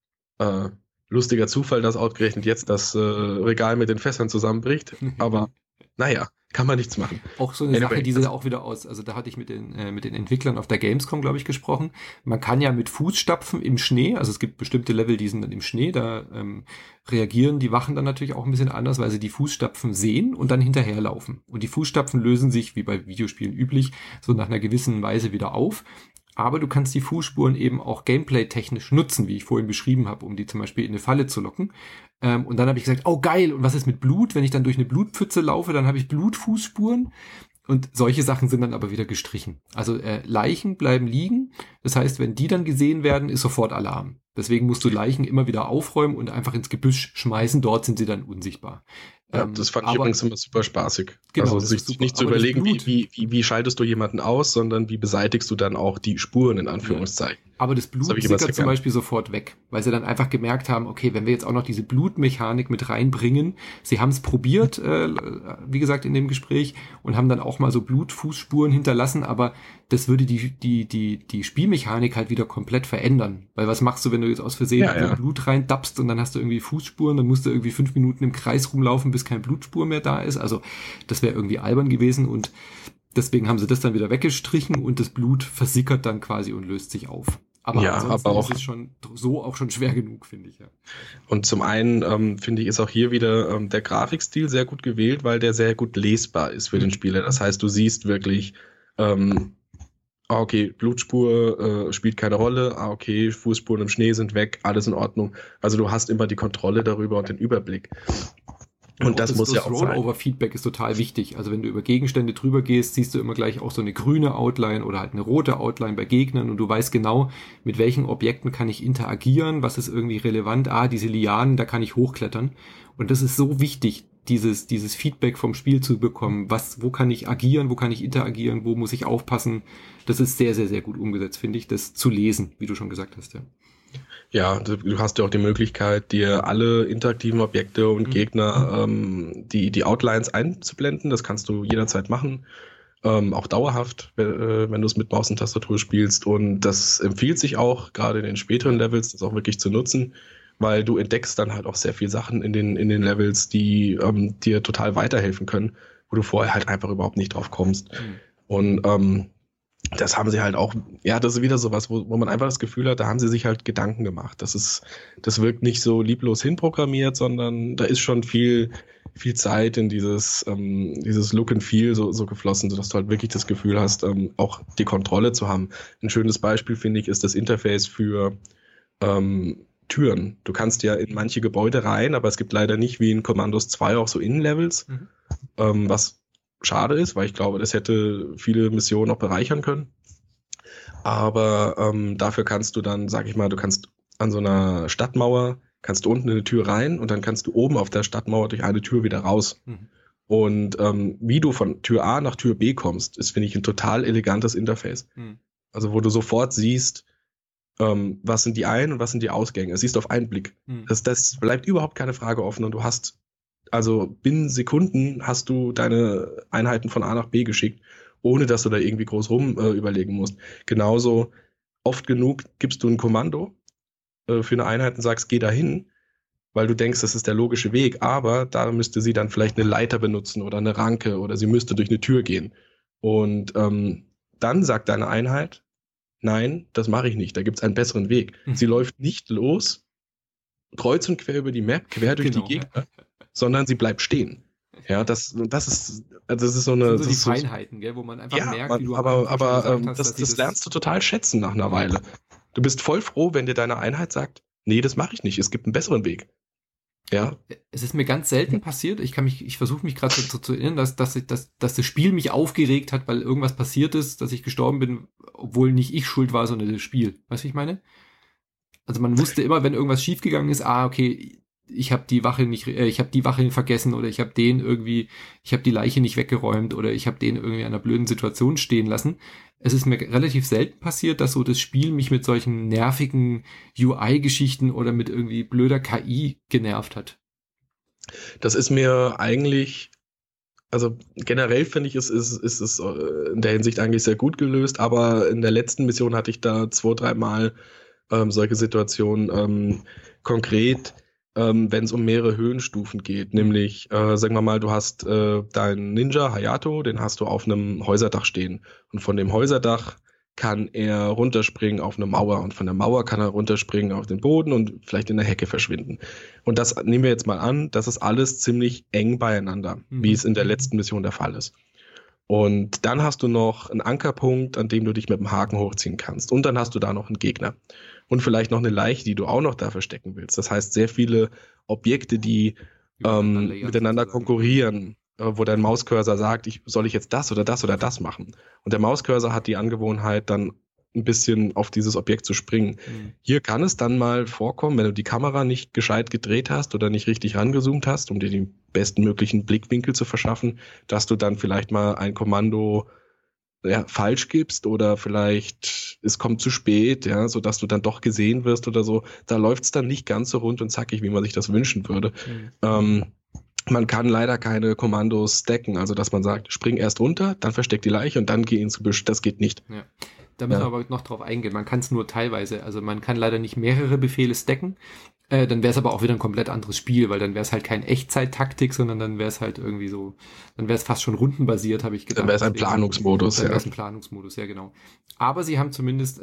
lustiger Zufall, dass ausgerechnet jetzt das Regal mit den Fässern zusammenbricht, aber naja, kann man nichts machen. Auch so eine Anyway, Sache, die sie auch wieder aus, also da hatte ich mit den Entwicklern auf der Gamescom, glaube ich, gesprochen. Man kann ja mit Fußstapfen im Schnee, also es gibt bestimmte Level, die sind dann im Schnee, da reagieren die Wachen dann natürlich auch ein bisschen anders, weil sie die Fußstapfen sehen und dann hinterherlaufen. Und die Fußstapfen lösen sich, wie bei Videospielen üblich, so nach einer gewissen Weise wieder auf. Aber du kannst die Fußspuren eben auch gameplay-technisch nutzen, wie ich vorhin beschrieben habe, um die zum Beispiel in eine Falle zu locken. Und dann habe ich gesagt, oh geil, und was ist mit Blut? Wenn ich dann durch eine Blutpfütze laufe, dann habe ich Blutfußspuren. Und solche Sachen sind dann aber wieder gestrichen. Also Leichen bleiben liegen. Das heißt, wenn die dann gesehen werden, ist sofort Alarm. Deswegen musst du Leichen immer wieder aufräumen und einfach ins Gebüsch schmeißen. Dort sind sie dann unsichtbar. Ja, das fand ich übrigens immer super spaßig. Genau, also das sich ist super. nicht zu Aber das überlegen, Blut- wie schaltest du jemanden aus, sondern wie beseitigst du dann auch die Spuren in Anführungszeichen. Aber das Blut hab ich immer sickert zum sehr gern. Beispiel sofort weg, weil sie dann einfach gemerkt haben, okay, wenn wir jetzt auch noch diese Blutmechanik mit reinbringen, sie haben es probiert, wie gesagt, in dem Gespräch und haben dann auch mal so Blutfußspuren hinterlassen, aber das würde die Spielmechanik halt wieder komplett verändern. Weil was machst du, wenn du jetzt aus Versehen Ja. Blut reindappst und dann hast du irgendwie Fußspuren, dann musst du irgendwie 5 Minuten im Kreis rumlaufen, bis keine Blutspur mehr da ist. Also das wäre irgendwie albern gewesen und deswegen haben sie das dann wieder weggestrichen und das Blut versickert dann quasi und löst sich auf. Aber Ja, ansonsten aber auch- ist es schon so auch schon schwer genug, finde ich. Ja. Und zum einen finde ich, ist auch hier wieder der Grafikstil sehr gut gewählt, weil der sehr gut lesbar ist für den Spieler. Das heißt, du siehst wirklich, okay, Blutspur spielt keine Rolle, okay, Fußspuren im Schnee sind weg, alles in Ordnung. Also du hast immer die Kontrolle darüber und den Überblick. Und das muss ja auch sein. Rollover-Feedback ist total wichtig. Also wenn du über Gegenstände drüber gehst, siehst du immer gleich auch so eine grüne Outline oder halt eine rote Outline bei Gegnern und du weißt genau, mit welchen Objekten kann ich interagieren, was ist irgendwie relevant. Diese Lianen, da kann ich hochklettern. Und das ist so wichtig, dieses Feedback vom Spiel zu bekommen. Wo kann ich agieren, wo kann ich interagieren, wo muss ich aufpassen. Das ist sehr, sehr, sehr gut umgesetzt, finde ich, das zu lesen, wie du schon gesagt hast, ja. Ja, du hast ja auch die Möglichkeit, dir alle interaktiven Objekte und Gegner die Outlines einzublenden. Das kannst du jederzeit machen, auch dauerhaft, wenn du es mit Maus und Tastatur spielst. Und das empfiehlt sich auch, gerade in den späteren Levels, das auch wirklich zu nutzen, weil du entdeckst dann halt auch sehr viele Sachen in den Levels, die dir total weiterhelfen können, wo du vorher halt einfach überhaupt nicht drauf kommst. Und das haben sie halt auch, ja, das ist wieder sowas, wo man einfach das Gefühl hat, da haben sie sich halt Gedanken gemacht. Das wirkt nicht so lieblos hinprogrammiert, sondern da ist schon viel Zeit in dieses Look and Feel so geflossen, sodass du halt wirklich das Gefühl hast, auch die Kontrolle zu haben. Ein schönes Beispiel, finde ich, ist das Interface für Türen. Du kannst ja in manche Gebäude rein, aber es gibt leider nicht wie in Commandos 2 auch so Innenlevels, was schade ist, weil ich glaube, das hätte viele Missionen noch bereichern können. Aber dafür kannst du dann, sag ich mal, du kannst an so einer Stadtmauer, kannst du unten in eine Tür rein und dann kannst du oben auf der Stadtmauer durch eine Tür wieder raus. Und wie du von Tür A nach Tür B kommst, ist, finde ich, ein total elegantes Interface. Also wo du sofort siehst, was sind die Ein- und was sind die Ausgänge. Das siehst du auf einen Blick. Das bleibt überhaupt keine Frage offen und du hast also binnen Sekunden hast du deine Einheiten von A nach B geschickt, ohne dass du da irgendwie groß rum überlegen musst. Genauso oft genug gibst du ein Kommando für eine Einheit und sagst, geh dahin. weil du denkst, das ist der logische Weg, aber da müsste sie dann vielleicht eine Leiter benutzen oder eine Ranke oder sie müsste durch eine Tür gehen. Und dann sagt deine Einheit, nein, das mache ich nicht, da gibt es einen besseren Weg. Sie läuft nicht los, kreuz und quer über die Map, quer durch die Gegner, sondern sie bleibt stehen. Ja, das ist so eine. Das sind so die Feinheiten, gell, wo man einfach merkt, wie du das lernst du total schätzen nach einer Weile. Du bist voll froh, wenn dir deine Einheit sagt, nee, das mache ich nicht, es gibt einen besseren Weg. Ja. Es ist mir ganz selten passiert, ich versuche mich gerade zu erinnern, dass das Spiel mich aufgeregt hat, weil irgendwas passiert ist, dass ich gestorben bin, obwohl nicht ich schuld war, sondern das Spiel. Weißt du, wie ich meine? Also man wusste immer, wenn irgendwas schiefgegangen ist, okay, ich habe die Wache vergessen oder ich habe die Leiche nicht weggeräumt oder ich habe den irgendwie in einer blöden Situation stehen lassen. Es ist mir relativ selten passiert, dass so das Spiel mich mit solchen nervigen UI-Geschichten oder mit irgendwie blöder KI genervt hat. Das ist mir eigentlich, also generell finde ich, ist es in der Hinsicht eigentlich sehr gut gelöst, aber in der letzten Mission hatte ich da 2-3 Mal solche Situationen konkret, wenn es um mehrere Höhenstufen geht, nämlich, sagen wir mal, du hast deinen Ninja Hayato, den hast du auf einem Häuserdach stehen und von dem Häuserdach kann er runterspringen auf eine Mauer und von der Mauer kann er runterspringen auf den Boden und vielleicht in der Hecke verschwinden. Und das nehmen wir jetzt mal an, das ist alles ziemlich eng beieinander, wie es in der letzten Mission der Fall ist. Und dann hast du noch einen Ankerpunkt, an dem du dich mit dem Haken hochziehen kannst. Und dann hast du da noch einen Gegner. Und vielleicht noch eine Leiche, die du auch noch da verstecken willst. Das heißt, sehr viele Objekte, die miteinander konkurrieren, wo dein Mauscursor sagt, soll ich jetzt das oder das oder das machen. Und der Mauscursor hat die Angewohnheit, dann ein bisschen auf dieses Objekt zu springen. Hier kann es dann mal vorkommen, wenn du die Kamera nicht gescheit gedreht hast oder nicht richtig rangezoomt hast, um dir den besten möglichen Blickwinkel zu verschaffen, dass du dann vielleicht mal ein Kommando falsch gibst oder vielleicht es kommt zu spät, ja, sodass du dann doch gesehen wirst oder so. Da läuft es dann nicht ganz so rund und zackig, wie man sich das wünschen würde. Man kann leider keine Kommandos stacken, also dass man sagt, spring erst runter, dann versteck die Leiche und dann geh ins Gebüsch. Das geht nicht. Ja. Da müssen wir aber noch drauf eingehen. Man kann es nur teilweise. Also man kann leider nicht mehrere Befehle stacken. Dann wäre es aber auch wieder ein komplett anderes Spiel, weil dann wäre es halt kein Echtzeit-Taktik, sondern dann wäre es halt irgendwie so, dann wäre es fast schon rundenbasiert, habe ich gedacht. Dann wäre es ein Planungsmodus. Dann wäre es ein Planungsmodus, ja genau. Aber sie haben zumindest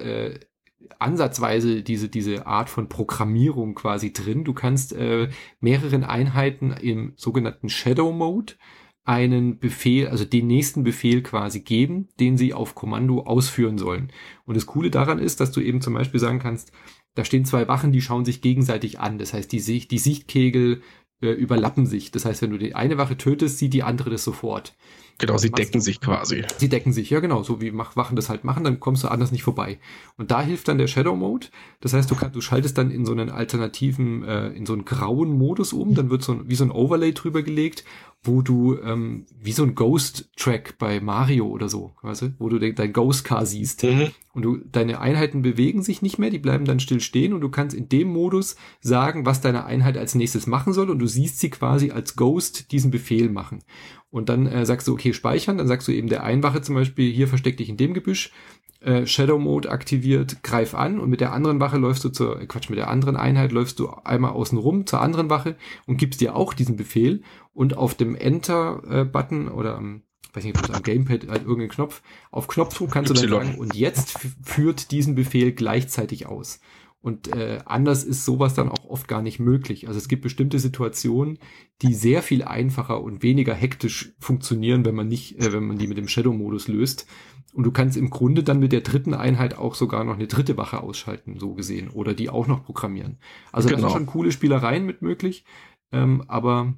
ansatzweise diese Art von Programmierung quasi drin. Du kannst mehreren Einheiten im sogenannten Shadow Mode einen Befehl, also den nächsten Befehl quasi geben, den sie auf Kommando ausführen sollen. Und das Coole daran ist, dass du eben zum Beispiel sagen kannst, da stehen 2 Wachen, die schauen sich gegenseitig an. Das heißt, die Sichtkegel überlappen sich. Das heißt, wenn du die eine Wache tötest, sieht die andere das sofort. Genau, sie decken sich quasi. Sie decken sich, ja genau, so wie Wachen das halt machen, dann kommst du anders nicht vorbei. Und da hilft dann der Shadow Mode. Das heißt, du schaltest dann in so einen alternativen, in so einen grauen Modus um, dann wird wie so ein Overlay drüber gelegt, wo du wie so ein Ghost-Track bei Mario oder so, weißt du, wo du dein Ghost-Car siehst. Und deine Einheiten bewegen sich nicht mehr, die bleiben dann still stehen und du kannst in dem Modus sagen, was deine Einheit als nächstes machen soll und du siehst sie quasi als Ghost diesen Befehl machen. Und dann sagst du, okay, speichern, dann sagst du eben der Einwache zum Beispiel, hier versteck dich in dem Gebüsch, Shadow Mode aktiviert, greif an und mit der anderen Wache läufst du mit der anderen Einheit läufst du einmal außen rum zur anderen Wache und gibst dir auch diesen Befehl und auf dem Enter-Button oder weiß nicht, am Gamepad halt irgendeinen Knopf, auf Knopfdruck kannst du dann sagen, und jetzt führt diesen Befehl gleichzeitig aus. Und anders ist sowas dann auch oft gar nicht möglich. Also es gibt bestimmte Situationen, die sehr viel einfacher und weniger hektisch funktionieren, wenn man die mit dem Shadow-Modus löst. Und du kannst im Grunde dann mit der dritten Einheit auch sogar noch eine dritte Wache ausschalten, so gesehen, oder die auch noch programmieren. Also da sind schon coole Spielereien mit möglich, aber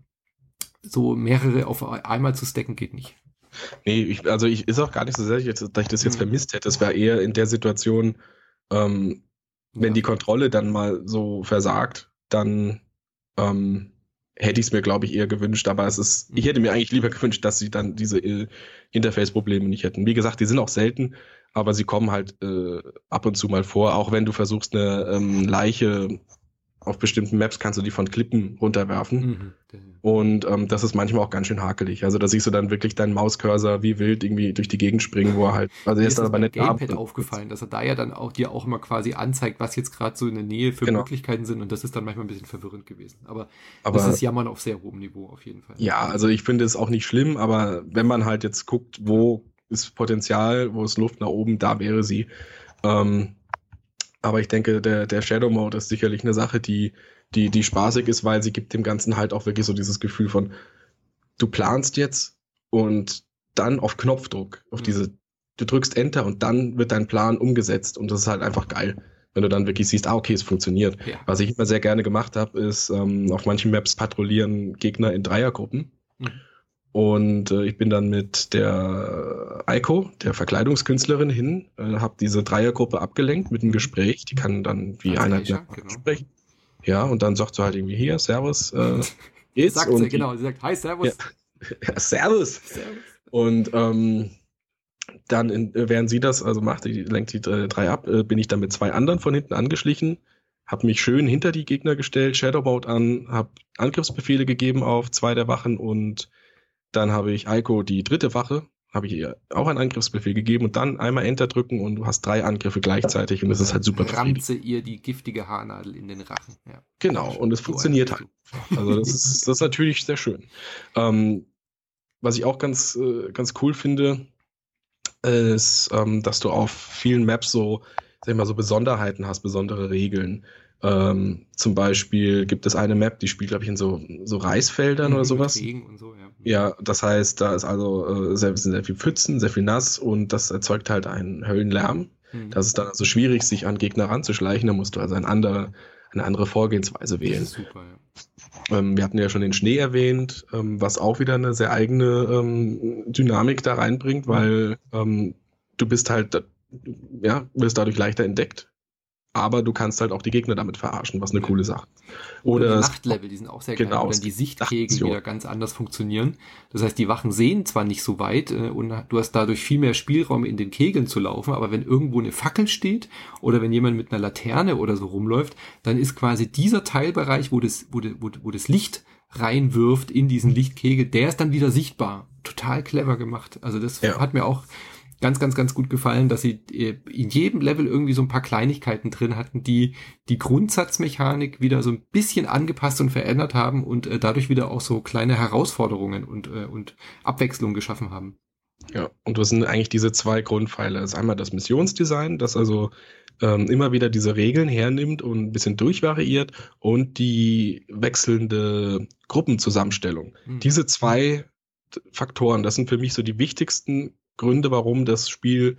so mehrere auf einmal zu stacken geht nicht. Nee, ist auch gar nicht so sehr, dass ich das jetzt vermisst hätte. Es war eher in der Situation, wenn die Kontrolle dann mal so versagt, dann hätte ich es mir, glaube ich, eher gewünscht. Aber ich hätte mir eigentlich lieber gewünscht, dass sie dann diese Interface-Probleme nicht hätten. Wie gesagt, die sind auch selten, aber sie kommen halt ab und zu mal vor. Auch wenn du versuchst, eine Leiche auf bestimmten Maps kannst du die von Klippen runterwerfen. Und das ist manchmal auch ganz schön hakelig. Also da siehst du dann wirklich deinen Mauscursor wie wild irgendwie durch die Gegend springen, wo er halt, also Mir jetzt ist das aber beim nicht Gamepad aufgefallen, dass er da ja dann auch dir auch immer quasi anzeigt, was jetzt gerade so in der Nähe für Möglichkeiten sind, und das ist dann manchmal ein bisschen verwirrend gewesen. Aber das ist Jammern auf sehr hohem Niveau auf jeden Fall. Ja, also ich finde es auch nicht schlimm, aber wenn man halt jetzt guckt, wo ist Potenzial, wo ist Luft nach oben, da wäre sie. Aber ich denke, der Shadow Mode ist sicherlich eine Sache, die spaßig ist, weil sie gibt dem Ganzen halt auch wirklich so dieses Gefühl von, du planst jetzt und dann auf Knopfdruck, du drückst Enter und dann wird dein Plan umgesetzt, und das ist halt einfach geil, wenn du dann wirklich siehst, okay, es funktioniert. Ja. Was ich immer sehr gerne gemacht habe, ist, auf manchen Maps patrouillieren Gegner in Dreiergruppen. Und ich bin dann mit der Aiko, der Verkleidungskünstlerin, hin, habe diese Dreiergruppe abgelenkt mit einem Gespräch. Die kann dann wie einer sprechen. Ja, und dann sagt sie halt irgendwie hier, Servus. Geht's? Sagt sie, genau. Sie sagt, hi, Servus. Ja, Servus. Und dann, während sie das, also lenkt die drei ab, bin ich dann mit 2 anderen von hinten angeschlichen, habe mich schön hinter die Gegner gestellt, Shadowbolt an, habe Angriffsbefehle gegeben auf 2 der Wachen, und dann habe ich Aiko, die 3. Wache, habe ich ihr auch einen Angriffsbefehl gegeben und dann einmal Enter drücken und du hast 3 Angriffe gleichzeitig, und das ist halt super befriedigend. Ramze ihr die giftige Haarnadel in den Rachen. Ja. Genau, und es funktioniert halt. Also das ist natürlich sehr schön. Was ich auch ganz cool finde, ist, dass du auf vielen Maps so, sag ich mal, so Besonderheiten hast, besondere Regeln. Zum Beispiel gibt es eine Map, die spielt, glaube ich, in so Reisfeldern oder sowas. Regen und so, ja. Ja, das heißt, da ist also sehr viel Pfützen, sehr viel nass, und das erzeugt halt einen Höllenlärm. Das ist dann also schwierig, sich an Gegner ranzuschleichen. Da musst du also eine andere Vorgehensweise wählen. Das ist super, ja. Wir hatten ja schon den Schnee erwähnt, was auch wieder eine sehr eigene Dynamik da reinbringt, weil du bist halt, wirst dadurch leichter entdeckt. Aber du kannst halt auch die Gegner damit verarschen, was eine coole Sache ist. Oder die Nachtlevel, die sind auch sehr geil, wo dann die Sichtkegel wieder ganz anders funktionieren. Das heißt, die Wachen sehen zwar nicht so weit und du hast dadurch viel mehr Spielraum, in den Kegeln zu laufen, aber wenn irgendwo eine Fackel steht oder wenn jemand mit einer Laterne oder so rumläuft, dann ist quasi dieser Teilbereich, wo das Licht reinwirft in diesen Lichtkegel, der ist dann wieder sichtbar. Total clever gemacht. Also das hat mir auch ganz, ganz, ganz gut gefallen, dass sie in jedem Level irgendwie so ein paar Kleinigkeiten drin hatten, die Grundsatzmechanik wieder so ein bisschen angepasst und verändert haben und dadurch wieder auch so kleine Herausforderungen und Abwechslung geschaffen haben. Ja, und das sind eigentlich diese 2 Grundpfeiler. Das ist einmal das Missionsdesign, das also immer wieder diese Regeln hernimmt und ein bisschen durchvariiert, und die wechselnde Gruppenzusammenstellung. Diese 2 Faktoren, das sind für mich so die wichtigsten Gründe, warum das Spiel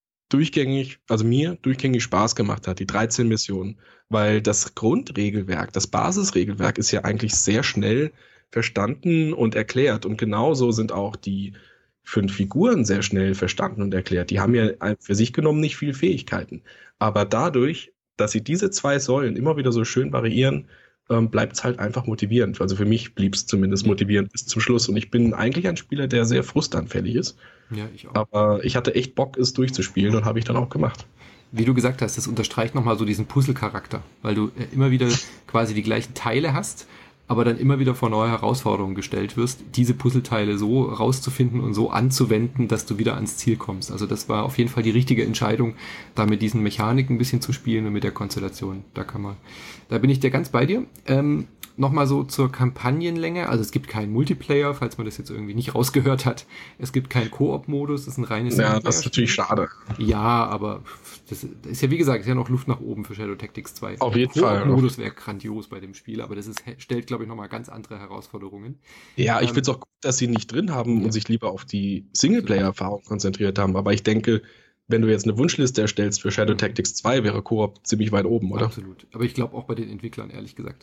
mir durchgängig Spaß gemacht hat, die 13 Missionen, weil das Grundregelwerk, das Basisregelwerk ist ja eigentlich sehr schnell verstanden und erklärt, und genauso sind auch die 5 Figuren sehr schnell verstanden und erklärt. Die haben ja für sich genommen nicht viel Fähigkeiten, aber dadurch, dass sie diese 2 Säulen immer wieder so schön variieren, bleibt es halt einfach motivierend. Also für mich blieb es zumindest motivierend bis zum Schluss, und ich bin eigentlich ein Spieler, der sehr frustanfällig ist. Ja, ich auch. Aber ich hatte echt Bock, es durchzuspielen, und habe ich dann auch gemacht. Wie du gesagt hast, das unterstreicht nochmal so diesen Puzzle-Charakter, weil du immer wieder quasi die gleichen Teile hast, aber dann immer wieder vor neue Herausforderungen gestellt wirst, diese Puzzleteile so rauszufinden und so anzuwenden, dass du wieder ans Ziel kommst. Also das war auf jeden Fall die richtige Entscheidung, da mit diesen Mechaniken ein bisschen zu spielen und mit der Konstellation. Da bin ich dir ganz bei dir. Nochmal so zur Kampagnenlänge. Also es gibt keinen Multiplayer, falls man das jetzt irgendwie nicht rausgehört hat. Es gibt keinen Koop-Modus, das ist ein reines Ja, das ist natürlich schade. Ja, aber das ist ja, wie gesagt, ist ja noch Luft nach oben für Shadow Tactics 2. Auf jeden Fall. Koop-Modus wäre grandios bei dem Spiel, aber das stellt, glaube ich, nochmal ganz andere Herausforderungen. Ja, ich finde es auch gut, dass sie nicht drin haben und sich lieber auf die Singleplayer-Erfahrung konzentriert haben. Aber ich denke, wenn du jetzt eine Wunschliste erstellst für Shadow Tactics 2, wäre Koop ziemlich weit oben, oder? Absolut. Aber ich glaube auch bei den Entwicklern, ehrlich gesagt.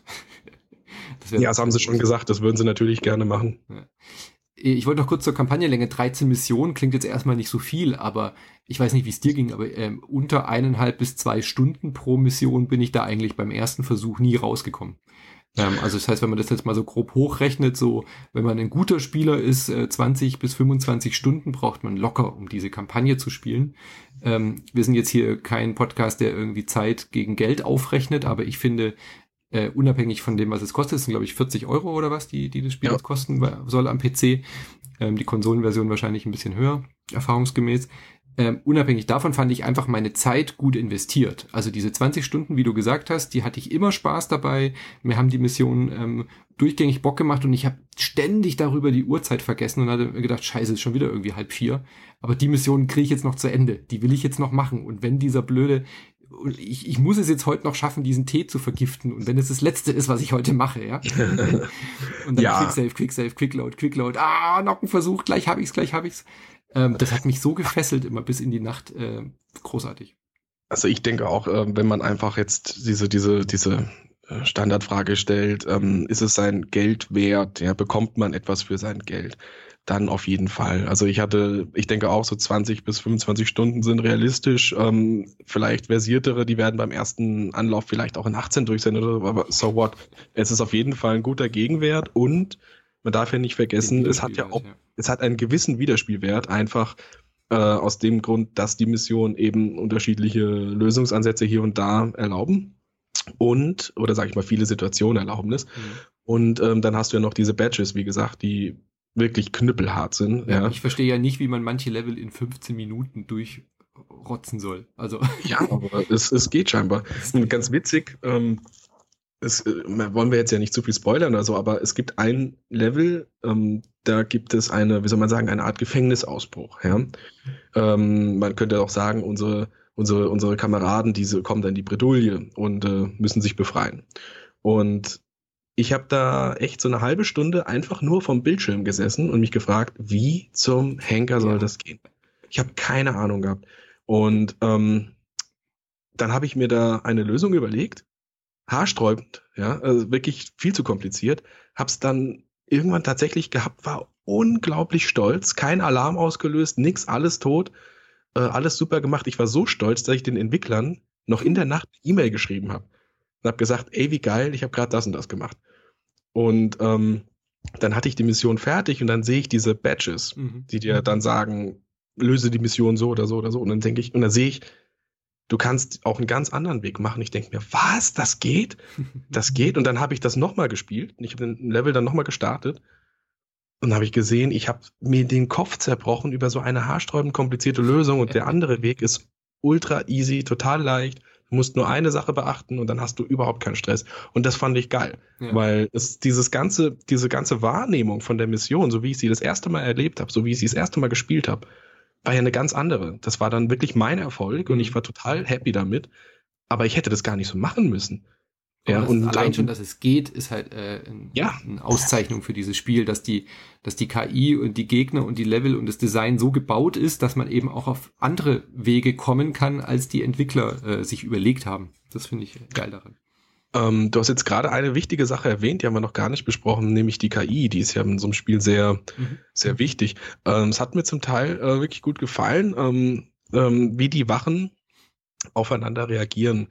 Das haben sie schon gesagt, das würden sie natürlich gerne machen. Ja. Ich wollte noch kurz zur Kampagnenlänge. 13 Missionen klingt jetzt erstmal nicht so viel, aber ich weiß nicht, wie es dir ging, aber unter 1,5 bis 2 Stunden pro Mission bin ich da eigentlich beim ersten Versuch nie rausgekommen. Also das heißt, wenn man das jetzt mal so grob hochrechnet, so wenn man ein guter Spieler ist, 20 bis 25 Stunden braucht man locker, um diese Kampagne zu spielen. Wir sind jetzt hier kein Podcast, der irgendwie Zeit gegen Geld aufrechnet, aber ich finde, unabhängig von dem, was es kostet. Das sind, glaube ich, 40 € oder was, die das Spiel jetzt kosten soll am PC. Die Konsolenversion wahrscheinlich ein bisschen höher, erfahrungsgemäß. Unabhängig davon fand ich einfach meine Zeit gut investiert. Also diese 20 Stunden, wie du gesagt hast, die hatte ich immer Spaß dabei. Mir haben die Missionen durchgängig Bock gemacht und ich habe ständig darüber die Uhrzeit vergessen und hatte mir gedacht, scheiße, ist schon wieder irgendwie 3:30. Aber die Missionen kriege ich jetzt noch zu Ende. Die will ich jetzt noch machen. Und wenn dieser blöde, ich muss es jetzt heute noch schaffen, diesen Tee zu vergiften. Und wenn es das Letzte ist, was ich heute mache, ja. Und dann Quicksave, Quickload. Noch ein Versuch, gleich hab ich's. Das hat mich so gefesselt immer bis in die Nacht. Großartig. Also ich denke auch, wenn man einfach jetzt diese Standardfrage stellt, ist es sein Geld wert? Ja, bekommt man etwas für sein Geld? Dann auf jeden Fall. Also ich denke auch, so 20 bis 25 Stunden sind realistisch. Vielleicht versiertere, die werden beim ersten Anlauf vielleicht auch in 18 durch sein, oder so, aber so what? Es ist auf jeden Fall ein guter Gegenwert und man darf ja nicht vergessen, es hat einen gewissen Wiederspielwert, einfach aus dem Grund, dass die Missionen eben unterschiedliche Lösungsansätze hier und da erlauben oder sage ich mal, viele Situationen erlauben es. Und dann hast du ja noch diese Badges, wie gesagt, die wirklich knüppelhart sind. Ja. Ich verstehe ja nicht, wie man manche Level in 15 Minuten durchrotzen soll. Also ja, aber es geht scheinbar. Und ganz witzig, wollen wir jetzt ja nicht zu viel spoilern oder so, aber es gibt ein Level, da gibt es eine Art Gefängnisausbruch. Ja? Man könnte auch sagen, unsere Kameraden, kommen dann in die Bredouille und müssen sich befreien. Und ich habe da echt so eine halbe Stunde einfach nur vom Bildschirm gesessen und mich gefragt, wie zum Henker soll das gehen? Ich habe keine Ahnung gehabt. Und dann habe ich mir da eine Lösung überlegt, haarsträubend, ja, also wirklich viel zu kompliziert, hab's dann irgendwann tatsächlich gehabt, war unglaublich stolz, kein Alarm ausgelöst, nix, alles tot, alles super gemacht. Ich war so stolz, dass ich den Entwicklern noch in der Nacht eine E-Mail geschrieben habe und habe gesagt, ey, wie geil, ich habe gerade das und das gemacht. Und dann hatte ich die Mission fertig und dann sehe ich diese Badges, die dir dann sagen, löse die Mission so oder so oder so. Und dann sehe ich, du kannst auch einen ganz anderen Weg machen. Ich denke mir, was, das geht? Das geht? Und dann habe ich das nochmal gespielt. Ich habe den Level dann nochmal gestartet. Und habe ich gesehen, ich habe mir den Kopf zerbrochen über so eine haarsträubend komplizierte Lösung. Und der andere Weg ist ultra easy, total leicht. Du musst nur eine Sache beachten und dann hast du überhaupt keinen Stress. Und das fand ich geil. Ja. Weil diese ganze Wahrnehmung von der Mission, so wie ich sie das erste Mal erlebt habe, so wie ich sie das erste Mal gespielt habe, war ja eine ganz andere. Das war dann wirklich mein Erfolg und ich war total happy damit. Aber ich hätte das gar nicht so machen müssen. Ja, und allein schon, dass es geht, ist halt eine Auszeichnung für dieses Spiel, dass die KI und die Gegner und die Level und das Design so gebaut ist, dass man eben auch auf andere Wege kommen kann, als die Entwickler sich überlegt haben. Das finde ich geil daran. Du hast jetzt gerade eine wichtige Sache erwähnt, die haben wir noch gar nicht besprochen, nämlich die KI. Die ist ja in so einem Spiel sehr, sehr wichtig. Es hat mir zum Teil wirklich gut gefallen, wie die Wachen aufeinander reagieren.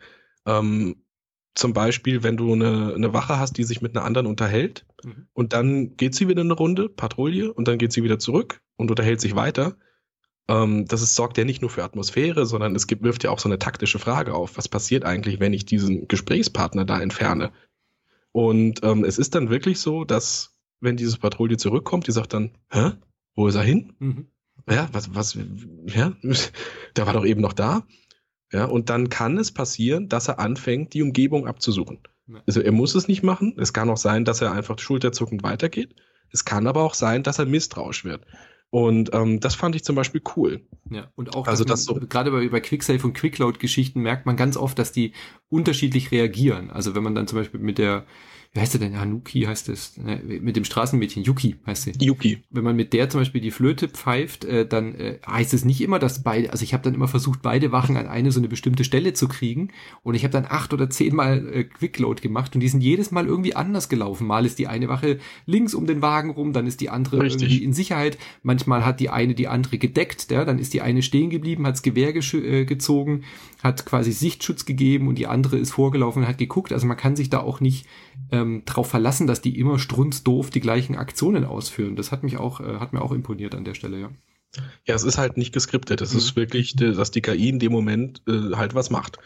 Zum Beispiel, wenn du eine Wache hast, die sich mit einer anderen unterhält und dann geht sie wieder eine Runde, Patrouille, und dann geht sie wieder zurück und unterhält sich weiter. Sorgt ja nicht nur für Atmosphäre, sondern wirft ja auch so eine taktische Frage auf. Was passiert eigentlich, wenn ich diesen Gesprächspartner da entferne? Und es ist dann wirklich so, dass, wenn diese Patrouille zurückkommt, die sagt dann, hä? Wo ist er hin? Ja, was, ja? Der war doch eben noch da. Ja, und dann kann es passieren, dass er anfängt, die Umgebung abzusuchen. Ja. Also er muss es nicht machen. Es kann auch sein, dass er einfach schulterzuckend weitergeht. Es kann aber auch sein, dass er misstrauisch wird. Und das fand ich zum Beispiel cool. Ja, und auch, gerade bei Quicksave und Quickload-Geschichten merkt man ganz oft, dass die unterschiedlich reagieren. Also wenn man dann zum Beispiel mit der, wie heißt der denn? Hanuki heißt es, mit dem Straßenmädchen, Yuki heißt sie. Yuki. Wenn man mit der zum Beispiel die Flöte pfeift, dann heißt es nicht immer, dass ich habe dann immer versucht, beide Wachen an eine so eine bestimmte Stelle zu kriegen und ich habe dann 8 oder 10 Mal Quickload gemacht und die sind jedes Mal irgendwie anders gelaufen. Mal ist die eine Wache links um den Wagen rum, dann ist die andere irgendwie in Sicherheit. Manchmal hat die eine die andere gedeckt, ja, dann ist die eine stehen geblieben, hat's Gewehr gezogen, hat quasi Sichtschutz gegeben und die andere ist vorgelaufen und hat geguckt. Also man kann sich da auch nicht drauf verlassen, dass die immer strunzdoof die gleichen Aktionen ausführen. Das hat mir auch imponiert an der Stelle, ja. Ja, es ist halt nicht geskriptet. Es ist wirklich, dass die KI in dem Moment halt was macht.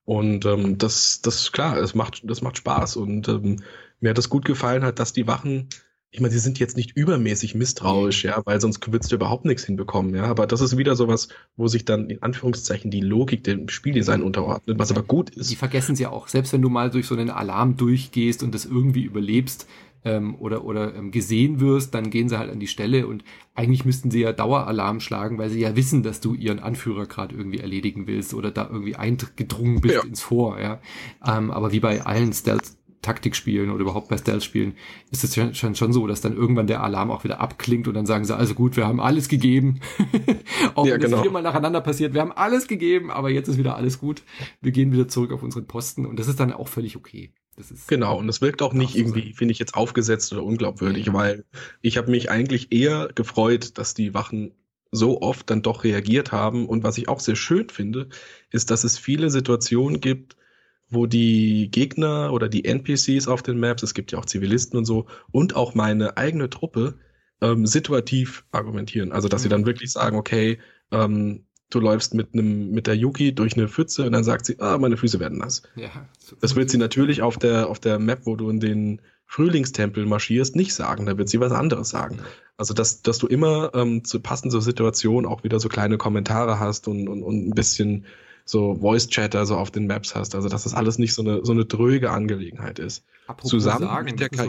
Und das klar, das macht Spaß. Und mir hat das gut gefallen, halt, dass die Wachen, ich meine, sie sind jetzt nicht übermäßig misstrauisch, ja, weil sonst würdest du überhaupt nichts hinbekommen, ja. Aber das ist wieder sowas, wo sich dann in Anführungszeichen die Logik dem Spieldesign unterordnet, was aber gut ist. Die vergessen sie auch. Selbst wenn du mal durch so einen Alarm durchgehst und das irgendwie überlebst, oder gesehen wirst, dann gehen sie halt an die Stelle und eigentlich müssten sie ja Daueralarm schlagen, weil sie ja wissen, dass du ihren Anführer gerade irgendwie erledigen willst oder da irgendwie eingedrungen bist ins Fort, ja. Aber wie bei allen Stealth-Taktikspielen oder überhaupt bei Stealth-Spielen ist es schon so, dass dann irgendwann der Alarm auch wieder abklingt und dann sagen sie, also gut, wir haben alles gegeben. Auch wenn es 4-mal nacheinander passiert, wir haben alles gegeben, aber jetzt ist wieder alles gut. Wir gehen wieder zurück auf unseren Posten und das ist dann auch völlig okay. Genau, und es wirkt auch nicht irgendwie, finde ich, jetzt aufgesetzt oder unglaubwürdig, weil ich habe mich eigentlich eher gefreut, dass die Wachen so oft dann doch reagiert haben. Und was ich auch sehr schön finde, ist, dass es viele Situationen gibt, wo die Gegner oder die NPCs auf den Maps, es gibt ja auch Zivilisten und so, und auch meine eigene Truppe situativ argumentieren. Also, dass sie dann wirklich sagen, okay, du läufst mit der Yuki durch eine Pfütze und dann sagt sie, meine Füße werden nass. Ja, das wird sie natürlich auf der Map, wo du in den Frühlingstempel marschierst, nicht sagen. Da wird sie was anderes sagen. Also, dass du immer passend zur Situation auch wieder so kleine Kommentare hast und ein bisschen so Voice-Chatter so auf den Maps hast. Also, dass das alles nicht so eine dröge Angelegenheit ist. Zusammen mit der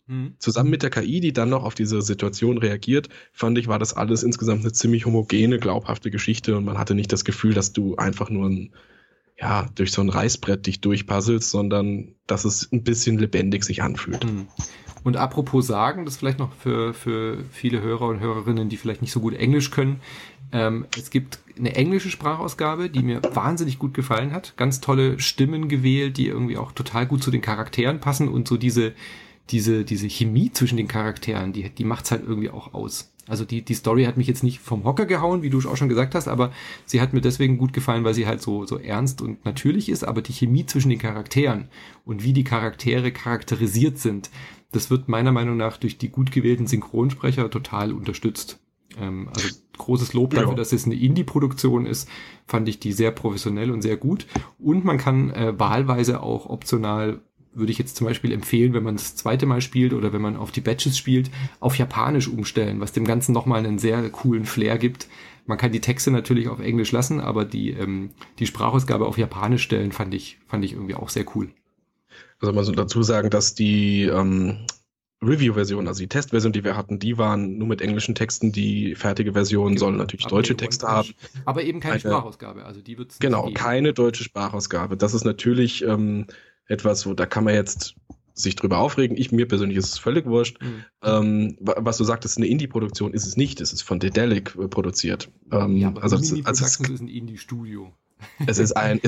KI, die dann noch auf diese Situation reagiert, fand ich, war das alles insgesamt eine ziemlich homogene, glaubhafte Geschichte und man hatte nicht das Gefühl, dass du einfach nur durch so ein Reißbrett dich durchpuzzelst, sondern dass es ein bisschen lebendig sich anfühlt. Und apropos sagen, das vielleicht noch für viele Hörer und Hörerinnen, die vielleicht nicht so gut Englisch können, es gibt eine englische Sprachausgabe, die mir wahnsinnig gut gefallen hat. Ganz tolle Stimmen gewählt, die irgendwie auch total gut zu den Charakteren passen und so diese Chemie zwischen den Charakteren, die macht's halt irgendwie auch aus. Also die Story hat mich jetzt nicht vom Hocker gehauen, wie du auch schon gesagt hast, aber sie hat mir deswegen gut gefallen, weil sie halt so ernst und natürlich ist, aber die Chemie zwischen den Charakteren und wie die Charaktere charakterisiert sind, das wird meiner Meinung nach durch die gut gewählten Synchronsprecher total unterstützt. Also großes Lob dafür, dass es eine Indie-Produktion ist, fand ich die sehr professionell und sehr gut. Und man kann wahlweise auch optional, würde ich jetzt zum Beispiel empfehlen, wenn man das zweite Mal spielt oder wenn man auf die Batches spielt, auf Japanisch umstellen, was dem Ganzen nochmal einen sehr coolen Flair gibt. Man kann die Texte natürlich auf Englisch lassen, aber die Sprachausgabe auf Japanisch stellen, fand ich irgendwie auch sehr cool. Also man soll dazu sagen, dass die Review-Version, also die Testversion, die wir hatten, die waren nur mit englischen Texten. Die fertige Version soll natürlich deutsche Texte haben. Aber eben keine Sprachausgabe. Also die wird's genau, nicht geben. Keine deutsche Sprachausgabe. Das ist natürlich etwas, wo da kann man jetzt sich drüber aufregen. Mir persönlich ist es völlig wurscht. Was du sagtest, eine Indie-Produktion ist es nicht. Es ist von Dedelic produziert. Ja, aber Mimimi Productions ist ein Indie-Studio. Es ist ein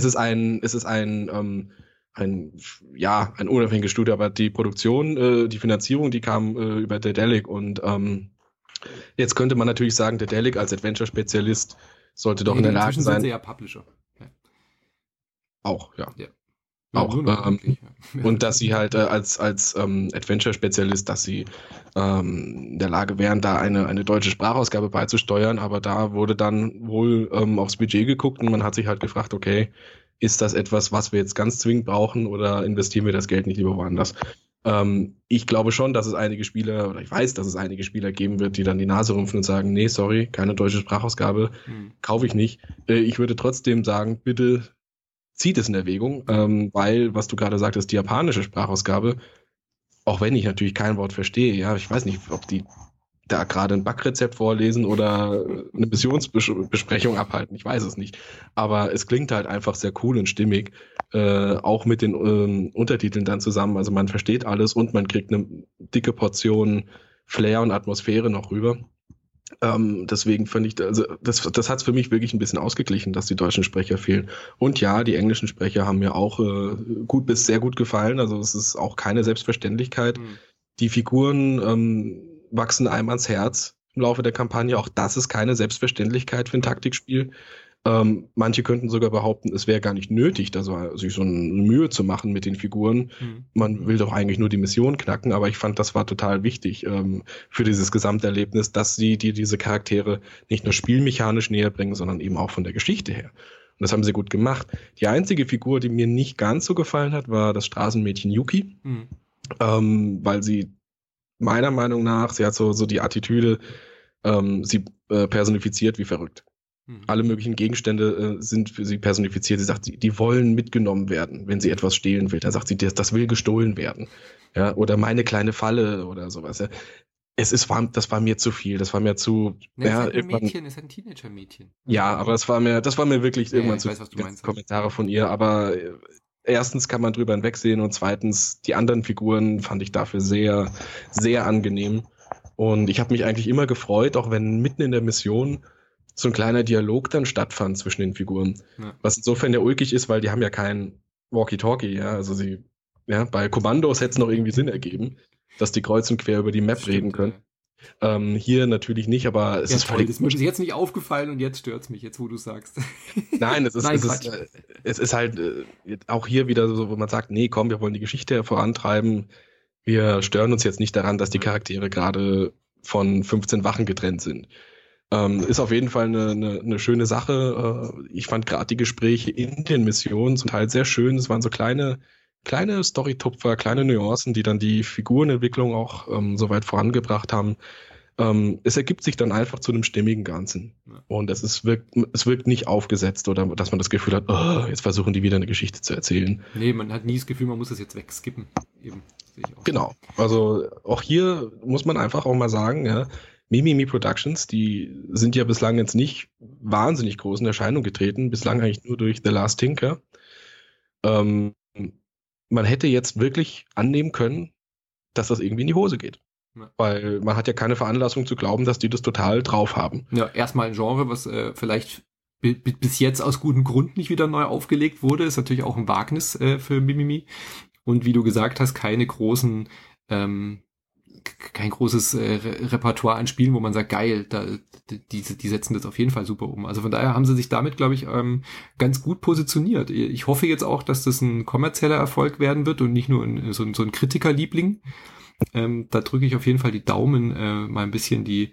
unabhängiges Studio, aber die Produktion, die Finanzierung, die kam über Dedelic und jetzt könnte man natürlich sagen, Dedelic als Adventure-Spezialist sollte doch in der Lage sein. Sind sie ja Publisher. Ja. Auch, ja. Auch. Und dass sie halt als Adventure-Spezialist, dass sie in der Lage wären, da eine deutsche Sprachausgabe beizusteuern, aber da wurde dann wohl aufs Budget geguckt und man hat sich halt gefragt, okay, ist das etwas, was wir jetzt ganz zwingend brauchen oder investieren wir das Geld nicht lieber woanders? Ich glaube schon, dass es einige Spieler, oder ich weiß, dass es einige Spieler geben wird, die dann die Nase rümpfen und sagen, nee, sorry, keine deutsche Sprachausgabe, kaufe ich nicht. Ich würde trotzdem sagen, bitte zieht es in Erwägung, weil, was du gerade sagtest, die japanische Sprachausgabe, auch wenn ich natürlich kein Wort verstehe, ja, ich weiß nicht, ob die da gerade ein Backrezept vorlesen oder eine Missionsbesprechung abhalten. Ich weiß es nicht. Aber es klingt halt einfach sehr cool und stimmig, auch mit den Untertiteln dann zusammen. Also man versteht alles und man kriegt eine dicke Portion Flair und Atmosphäre noch rüber. Deswegen fand ich, also das hat es für mich wirklich ein bisschen ausgeglichen, dass die deutschen Sprecher fehlen. Und ja, die englischen Sprecher haben mir auch gut bis sehr gut gefallen. Also es ist auch keine Selbstverständlichkeit. Die Figuren wachsen einem ans Herz im Laufe der Kampagne. Auch das ist keine Selbstverständlichkeit für ein Taktikspiel. Manche könnten sogar behaupten, es wäre gar nicht nötig, sich so eine Mühe zu machen mit den Figuren. Man will doch eigentlich nur die Mission knacken, aber ich fand, das war total wichtig für dieses Gesamterlebnis, dass sie dir diese Charaktere nicht nur spielmechanisch näher bringen, sondern eben auch von der Geschichte her. Und das haben sie gut gemacht. Die einzige Figur, die mir nicht ganz so gefallen hat, war das Straßenmädchen Yuki. Weil sie meiner Meinung nach, sie hat so die Attitüde, sie personifiziert wie verrückt. Alle möglichen Gegenstände sind für sie personifiziert. Sie sagt, die wollen mitgenommen werden, wenn sie etwas stehlen will. Dann sagt sie, das will gestohlen werden. Ja, oder meine kleine Falle oder sowas. Ja. Das war mir zu viel. Das war mir zu. Ne, ja, ist halt ein Mädchen, ist ein Teenager-Mädchen. Ja, aber das war mir wirklich irgendwann ich weiß, was du meinst. Kommentare von ihr. Aber erstens kann man drüber hinwegsehen und zweitens, die anderen Figuren fand ich dafür sehr, sehr angenehm. Und ich habe mich eigentlich immer gefreut, auch wenn mitten in der Mission so ein kleiner Dialog dann stattfand zwischen den Figuren. Ja. Was insofern ja ulkig ist, weil die haben ja kein Walkie-Talkie, ja. Also bei Kommandos hätte es noch irgendwie Sinn ergeben, dass die kreuz und quer über die Map reden können. Ja. Hier natürlich nicht, aber es ist toll, das ist mir jetzt nicht aufgefallen und jetzt stört's mich, jetzt wo du sagst. Nein, es ist halt auch hier wieder so, wo man sagt, nee, komm, wir wollen die Geschichte vorantreiben. Wir stören uns jetzt nicht daran, dass die Charaktere gerade von 15 Wachen getrennt sind. Ist auf jeden Fall eine schöne Sache. Ich fand gerade die Gespräche in den Missionen zum Teil sehr schön. Es waren so kleine Storytupfer, kleine Nuancen, die dann die Figurenentwicklung auch so weit vorangebracht haben. Es ergibt sich dann einfach zu einem stimmigen Ganzen. Ja. Und es wirkt nicht aufgesetzt oder dass man das Gefühl hat, oh, jetzt versuchen die wieder eine Geschichte zu erzählen. Nee, man hat nie das Gefühl, man muss das jetzt wegskippen. Eben, sehe ich auch. Genau. Also auch hier muss man einfach auch mal sagen, ja, Mimimi Productions, die sind ja bislang jetzt nicht wahnsinnig groß in Erscheinung getreten, bislang eigentlich nur durch The Last Tinker. Man hätte jetzt wirklich annehmen können, dass das irgendwie in die Hose geht. Ja. Weil man hat ja keine Veranlassung zu glauben, dass die das total drauf haben. Ja, erstmal ein Genre, was vielleicht bis jetzt aus gutem Grund nicht wieder neu aufgelegt wurde, ist natürlich auch ein Wagnis für Mimimi. Und wie du gesagt hast, kein großes Repertoire an Spielen, wo man sagt, geil, die setzen das auf jeden Fall super um. Also von daher haben sie sich damit, glaube ich, ganz gut positioniert. Ich hoffe jetzt auch, dass das ein kommerzieller Erfolg werden wird und nicht nur so ein Kritikerliebling. Da drücke ich auf jeden Fall die Daumen, mal ein bisschen die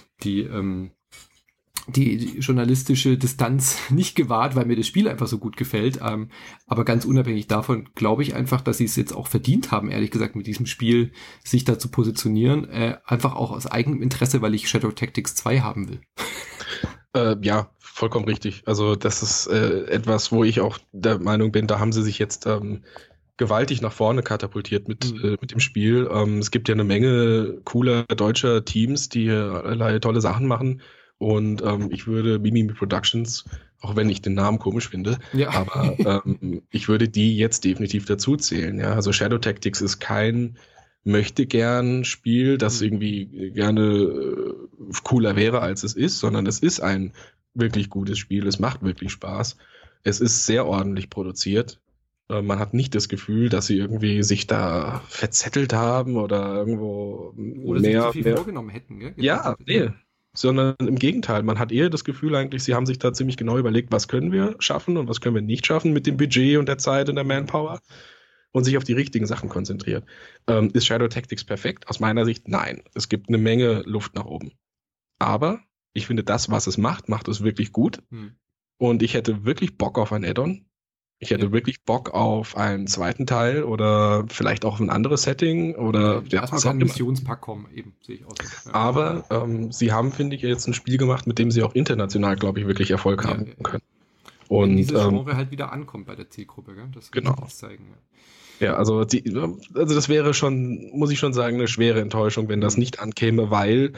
journalistische Distanz nicht gewahrt, weil mir das Spiel einfach so gut gefällt. Aber ganz unabhängig davon glaube ich einfach, dass sie es jetzt auch verdient haben, ehrlich gesagt, mit diesem Spiel sich da zu positionieren. Einfach auch aus eigenem Interesse, weil ich Shadow Tactics 2 haben will. Ja, vollkommen richtig. Also das ist etwas, wo ich auch der Meinung bin, da haben sie sich jetzt gewaltig nach vorne katapultiert mit dem Spiel. Es gibt ja eine Menge cooler deutscher Teams, die allerlei tolle Sachen machen. Und ich würde Mimimi Productions, auch wenn ich den Namen komisch finde, ja. Aber ich würde die jetzt definitiv dazu zählen. Ja? Also Shadow Tactics ist kein Möchtegern-Spiel, das irgendwie gerne cooler wäre, als es ist, sondern es ist ein wirklich gutes Spiel. Es macht wirklich Spaß. Es ist sehr ordentlich produziert. Man hat nicht das Gefühl, dass sie irgendwie sich da verzettelt haben oder irgendwo oder mehr, sich zu viel vorgenommen hätten. Gell? Ja, nee. Sondern im Gegenteil, man hat eher das Gefühl eigentlich, sie haben sich da ziemlich genau überlegt, was können wir schaffen und was können wir nicht schaffen mit dem Budget und der Zeit und der Manpower und sich auf die richtigen Sachen konzentriert. Ist Shadow Tactics perfekt? Aus meiner Sicht nein. Es gibt eine Menge Luft nach oben. Aber ich finde, das, was es macht es wirklich gut. Und ich hätte wirklich Bock auf ein Add-on. Ich hätte wirklich Bock auf einen zweiten Teil oder vielleicht auch auf ein anderes Setting oder erstmal kann ein Missionspack kommen, eben, sehe ich auch so. Ja. Aber sie haben, finde ich, jetzt ein Spiel gemacht, mit dem sie auch international, glaube ich, wirklich Erfolg haben können. Und wenn dieses Genre halt wieder ankommt bei der Zielgruppe, gell? Das genau. Kann ich zeigen. Ja, also das wäre schon, muss ich schon sagen, eine schwere Enttäuschung, wenn das nicht ankäme, weil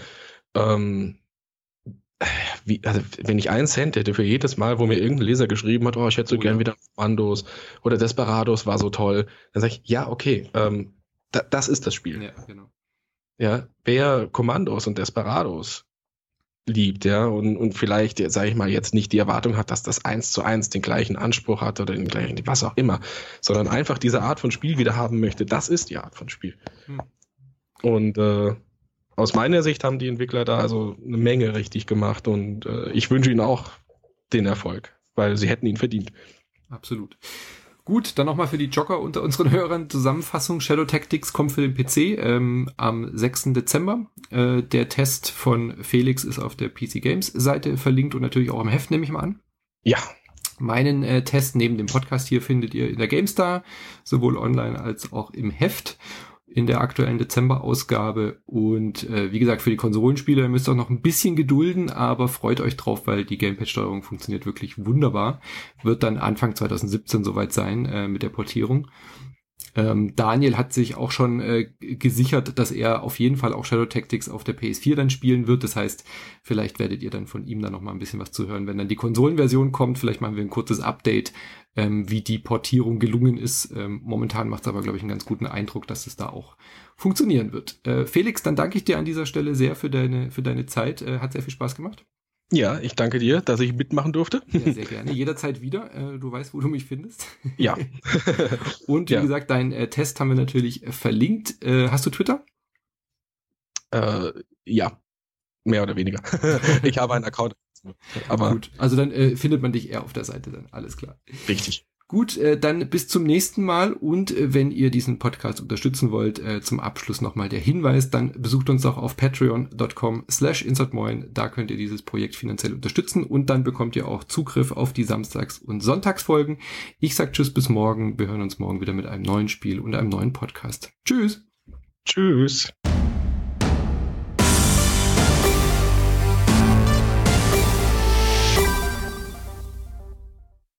wenn ich 1 Cent hätte für jedes Mal, wo mir irgendein Leser geschrieben hat, ich hätte so gern wieder Commandos oder Desperados war so toll, dann sage ich, ja, okay, das ist das Spiel. Ja, genau. Ja, wer Commandos und Desperados liebt, ja, und vielleicht, sage ich mal, jetzt nicht die Erwartung hat, dass das 1:1 den gleichen Anspruch hat oder den gleichen, was auch immer, sondern einfach diese Art von Spiel wieder haben möchte, das ist die Art von Spiel. Und aus meiner Sicht haben die Entwickler da also eine Menge richtig gemacht und ich wünsche ihnen auch den Erfolg, weil sie hätten ihn verdient. Absolut. Gut, dann nochmal für die Jogger unter unseren Hörern Zusammenfassung. Shadow Tactics kommt für den PC am 6. Dezember. Der Test von Felix ist auf der PC Games Seite verlinkt und natürlich auch im Heft, nehme ich mal an. Ja. Meinen Test neben dem Podcast hier findet ihr in der GameStar, sowohl online als auch im Heft in der aktuellen Dezember-Ausgabe. Und wie gesagt, für die Konsolenspieler müsst ihr auch noch ein bisschen gedulden, aber freut euch drauf, weil die Gamepad-Steuerung funktioniert wirklich wunderbar. Wird dann Anfang 2017 soweit sein mit der Portierung. Daniel hat sich auch schon gesichert, dass er auf jeden Fall auch Shadow Tactics auf der PS4 dann spielen wird. Das heißt, vielleicht werdet ihr dann von ihm dann noch mal ein bisschen was zu hören, wenn dann die Konsolenversion kommt. Vielleicht machen wir ein kurzes Update, wie die Portierung gelungen ist. Momentan macht es aber, glaube ich, einen ganz guten Eindruck, dass es da auch funktionieren wird. Felix, dann danke ich dir an dieser Stelle sehr für deine Zeit. Hat sehr viel Spaß gemacht. Ja, ich danke dir, dass ich mitmachen durfte. Ja, sehr gerne. Jederzeit wieder. Du weißt, wo du mich findest. Ja. Und wie gesagt, deinen Test haben wir natürlich verlinkt. Hast du Twitter? Ja, mehr oder weniger. Ich habe einen Account. Aber gut, also dann findet man dich eher auf der Seite dann. Alles klar. Richtig. Gut, dann bis zum nächsten Mal und wenn ihr diesen Podcast unterstützen wollt, zum Abschluss nochmal der Hinweis, dann besucht uns auch auf patreon.com/insertmoin, da könnt ihr dieses Projekt finanziell unterstützen und dann bekommt ihr auch Zugriff auf die Samstags- und Sonntagsfolgen. Ich sag tschüss bis morgen, wir hören uns morgen wieder mit einem neuen Spiel und einem neuen Podcast. Tschüss! Tschüss!